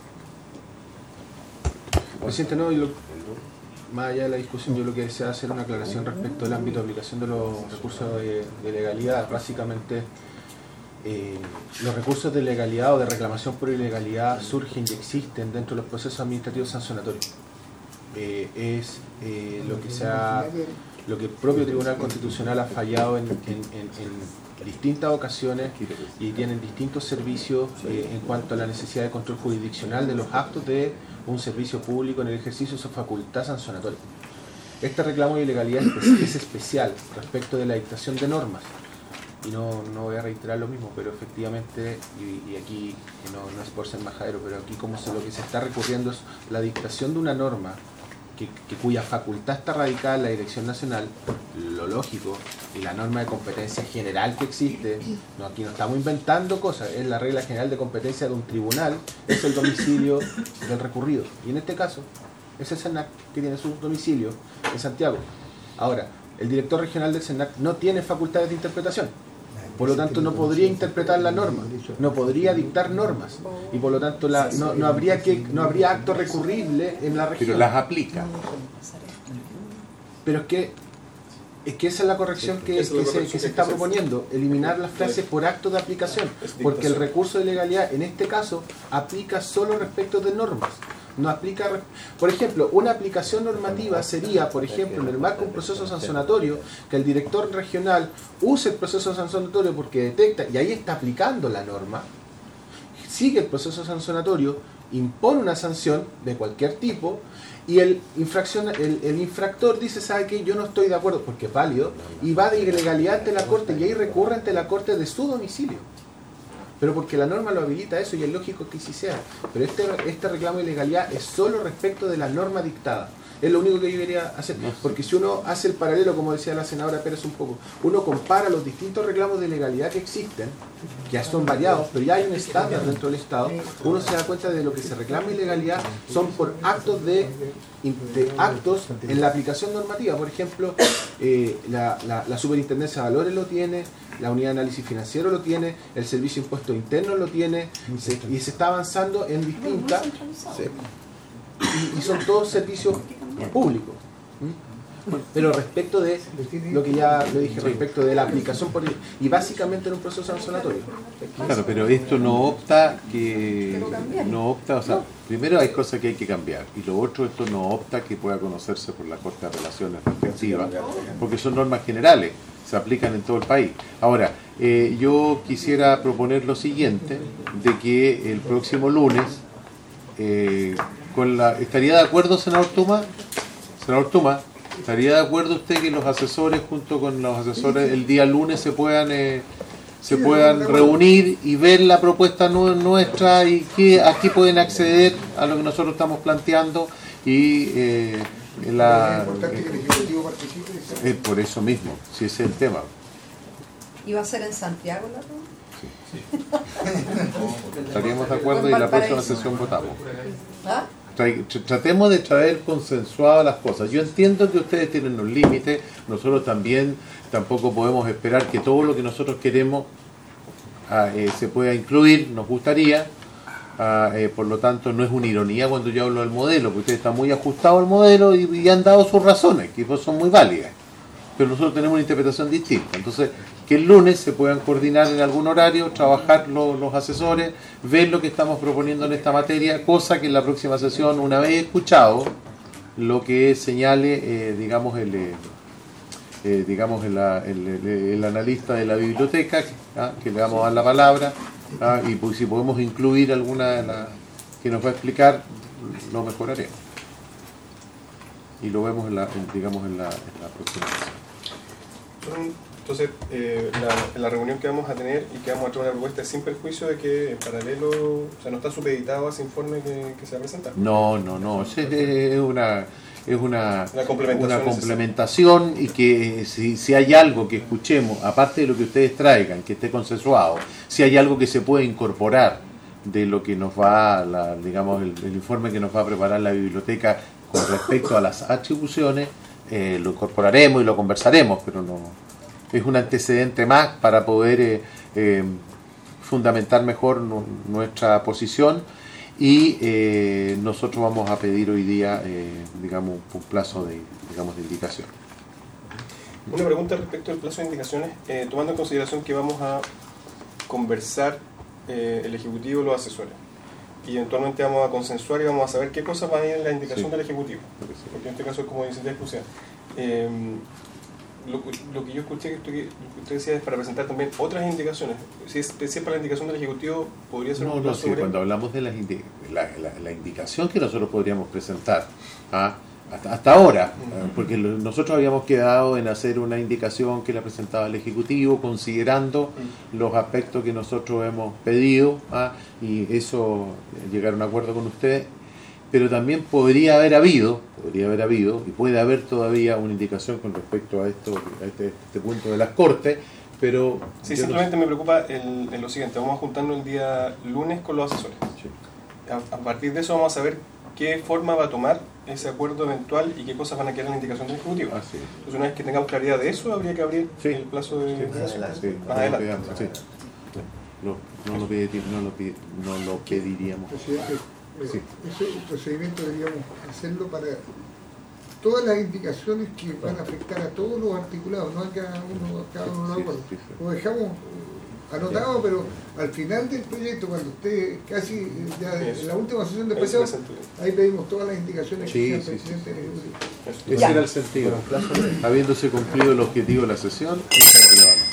Presidente, no, lo, más allá de la discusión, yo lo que deseo es hacer una aclaración respecto al ámbito de aplicación de los recursos de, de legalidad. Básicamente, eh, los recursos de legalidad o de reclamación por ilegalidad surgen y existen dentro de los procesos administrativos sancionatorios. Eh, es eh, lo que se ha, lo que el propio Tribunal Constitucional ha fallado en, en, en, en distintas ocasiones y tienen distintos servicios eh, en cuanto a la necesidad de control jurisdiccional de los actos de un servicio público en el ejercicio de su facultad sancionatoria. Este reclamo de ilegalidad es especial respecto de la dictación de normas. Y no, no voy a reiterar lo mismo, pero efectivamente, y, y aquí no, no es por ser majadero, pero aquí como se, lo que se está recurriendo es la dictación de una norma que, que cuya facultad está radicada en la Dirección Nacional, lo lógico, y la norma de competencia general que existe, no, aquí no estamos inventando cosas, es la regla general de competencia de un tribunal, es el domicilio del recurrido. Y en este caso, es el CERNAC que tiene su domicilio en Santiago. Ahora, el director regional del CERNAC no tiene facultades de interpretación. Por lo tanto, no podría interpretar la norma, no podría dictar normas y por lo tanto la, no, no habría que no habría acto recurrible en la región. Pero las aplica. Pero es que Es que esa es la corrección Sí, que, esa es la que se, corrección que se que está hay que hacer. proponiendo, eliminar las frases por acto de aplicación, Es porque el dictación. recurso de legalidad en este caso aplica solo respecto de normas. No aplica, re- por ejemplo, una aplicación normativa sería, por ejemplo, en el marco de un proceso sancionatorio, que el director regional use el proceso sancionatorio porque detecta, y ahí está aplicando la norma, sigue el proceso sancionatorio, impone una sanción de cualquier tipo, y el, infracción, el, el infractor dice, ¿sabe qué? Yo no estoy de acuerdo, porque es válido, y va de ilegalidad ante la Corte, y ahí recurre ante la Corte de su domicilio. Pero porque la norma lo habilita eso, y es lógico que sí sea. Pero este, este reclamo de ilegalidad es solo respecto de la norma dictada. Es lo único que yo debería hacer. Porque si uno hace el paralelo, como decía la senadora Pérez un poco, uno compara los distintos reclamos de ilegalidad que existen, que ya son variados, pero ya hay un estándar dentro del Estado, uno se da cuenta de lo que se reclama ilegalidad son por actos de, de actos en la aplicación normativa. Por ejemplo, eh, la, la, la Superintendencia de Valores lo tiene, la Unidad de Análisis Financiero lo tiene, el Servicio de Impuestos Internos lo tiene, se, y se está avanzando en distintas, se- y, y son todos servicios públicos. ¿Mm? Pero respecto de lo que ya le dije, respecto de la aplicación por, y básicamente en un proceso sancionatorio. Claro, pero esto no opta que no opta, o sea, primero hay cosas que hay que cambiar y lo otro, esto no opta que pueda conocerse por la Corte de Apelaciones respectiva, porque son normas generales, se aplican en todo el país. Ahora, eh, yo quisiera proponer lo siguiente, de que el próximo lunes, eh, con la, ¿estaría de acuerdo, senador Tuma? Senador Tuma, ¿estaría de acuerdo usted que los asesores, junto con los asesores, el día lunes se puedan eh, se puedan reunir y ver la propuesta nu- nuestra y que aquí pueden acceder a lo que nosotros estamos planteando y eh, la, Es importante que el Ejecutivo participe. y se- eh, por eso mismo, si ese es el tema. ¿Y va a ser en Santiago la reunión? Estaríamos de acuerdo y la próxima sesión votamos. ¿Ah? Trai- tr- Tratemos de traer consensuadas las cosas. Yo entiendo que ustedes tienen un límite, nosotros también tampoco podemos esperar que todo lo que nosotros queremos ah, eh, se pueda incluir, nos gustaría, ah, eh, por lo tanto no es una ironía cuando yo hablo del modelo, porque ustedes están muy ajustados al modelo y, y han dado sus razones, que pues son muy válidas, pero nosotros tenemos una interpretación distinta. Entonces, que el lunes se puedan coordinar en algún horario, trabajar lo- los asesores, ver lo que estamos proponiendo en esta materia, cosa que en la próxima sesión, una vez escuchado lo que señale, eh, digamos, el, eh, eh, digamos el, el- el- el analista de la biblioteca, ¿ah? Que le vamos a dar la palabra, ¿ah? Y pues, si podemos incluir alguna de las que nos va a explicar, lo mejoraremos. Y lo vemos en la, en, digamos, en la, en la próxima sesión. Entonces, eh, la, en la reunión que vamos a tener y que vamos a traer una propuesta es sin perjuicio de que en paralelo, o sea, no está supeditado a ese informe que, que se va a presentar. No, no, no, es, es una es una, Una complementación una complementación y que si, si hay algo que escuchemos, aparte de lo que ustedes traigan, que esté consensuado, si hay algo que se puede incorporar de lo que nos va, la, digamos, el, el informe que nos va a preparar la biblioteca con respecto a las atribuciones, eh, lo incorporaremos y lo conversaremos, pero no es un antecedente más para poder eh, eh, fundamentar mejor nu- nuestra posición y eh, nosotros vamos a pedir hoy día, eh, digamos, un plazo de, digamos, de indicación. Una pregunta respecto al plazo de indicaciones, eh, tomando en consideración que vamos a conversar eh, el Ejecutivo y los asesores, y eventualmente vamos a consensuar y vamos a saber qué cosas van a ir en la indicación Sí. del Ejecutivo, porque en este caso es como iniciativa exclusiva. Eh, lo, lo que yo escuché que usted, lo que usted decía es para presentar también otras indicaciones. Si es, si es para la indicación del Ejecutivo, podría ser No, un no, plazo sí, breve. cuando hablamos de las indi- la, la- la indicación que nosotros podríamos presentar, ¿ah? hasta, hasta ahora, ¿ah? Porque lo- nosotros habíamos quedado en hacer una indicación que la presentaba el Ejecutivo, considerando los aspectos que nosotros hemos pedido, ¿ah? Y eso, llegar a un acuerdo con ustedes, pero también podría haber habido, podría haber habido, y puede haber todavía una indicación con respecto a esto, a este, este punto de las Cortes, pero... Sí, yo no- simplemente me preocupa el, en lo siguiente, vamos a juntarnos el día lunes con los asesores. Sí. A, a partir de eso vamos a saber qué forma va a tomar ese acuerdo eventual y qué cosas van a quedar en la indicación del Ejecutivo. Así es. Entonces, una vez que tengamos claridad de eso, habría que abrir Sí. el plazo de Sí, indicación. sí, Más adelante. sí. No, no, lo pedi- no, lo pedi- no lo pediríamos. Presidente, eh, Sí. ese procedimiento deberíamos hacerlo para todas las indicaciones que van a afectar a todos los articulados, no a cada uno, a cada uno de los acuerdos. Lo dejamos anotado, pero al final del proyecto, cuando esté casi ya en la última sesión de pasado, ahí pedimos todas las indicaciones Sí, que sí, sea el sí, presidente del Ejecutivo. Ese Ya. era el sentido. Habiéndose cumplido el objetivo de la sesión, y se aprobaba.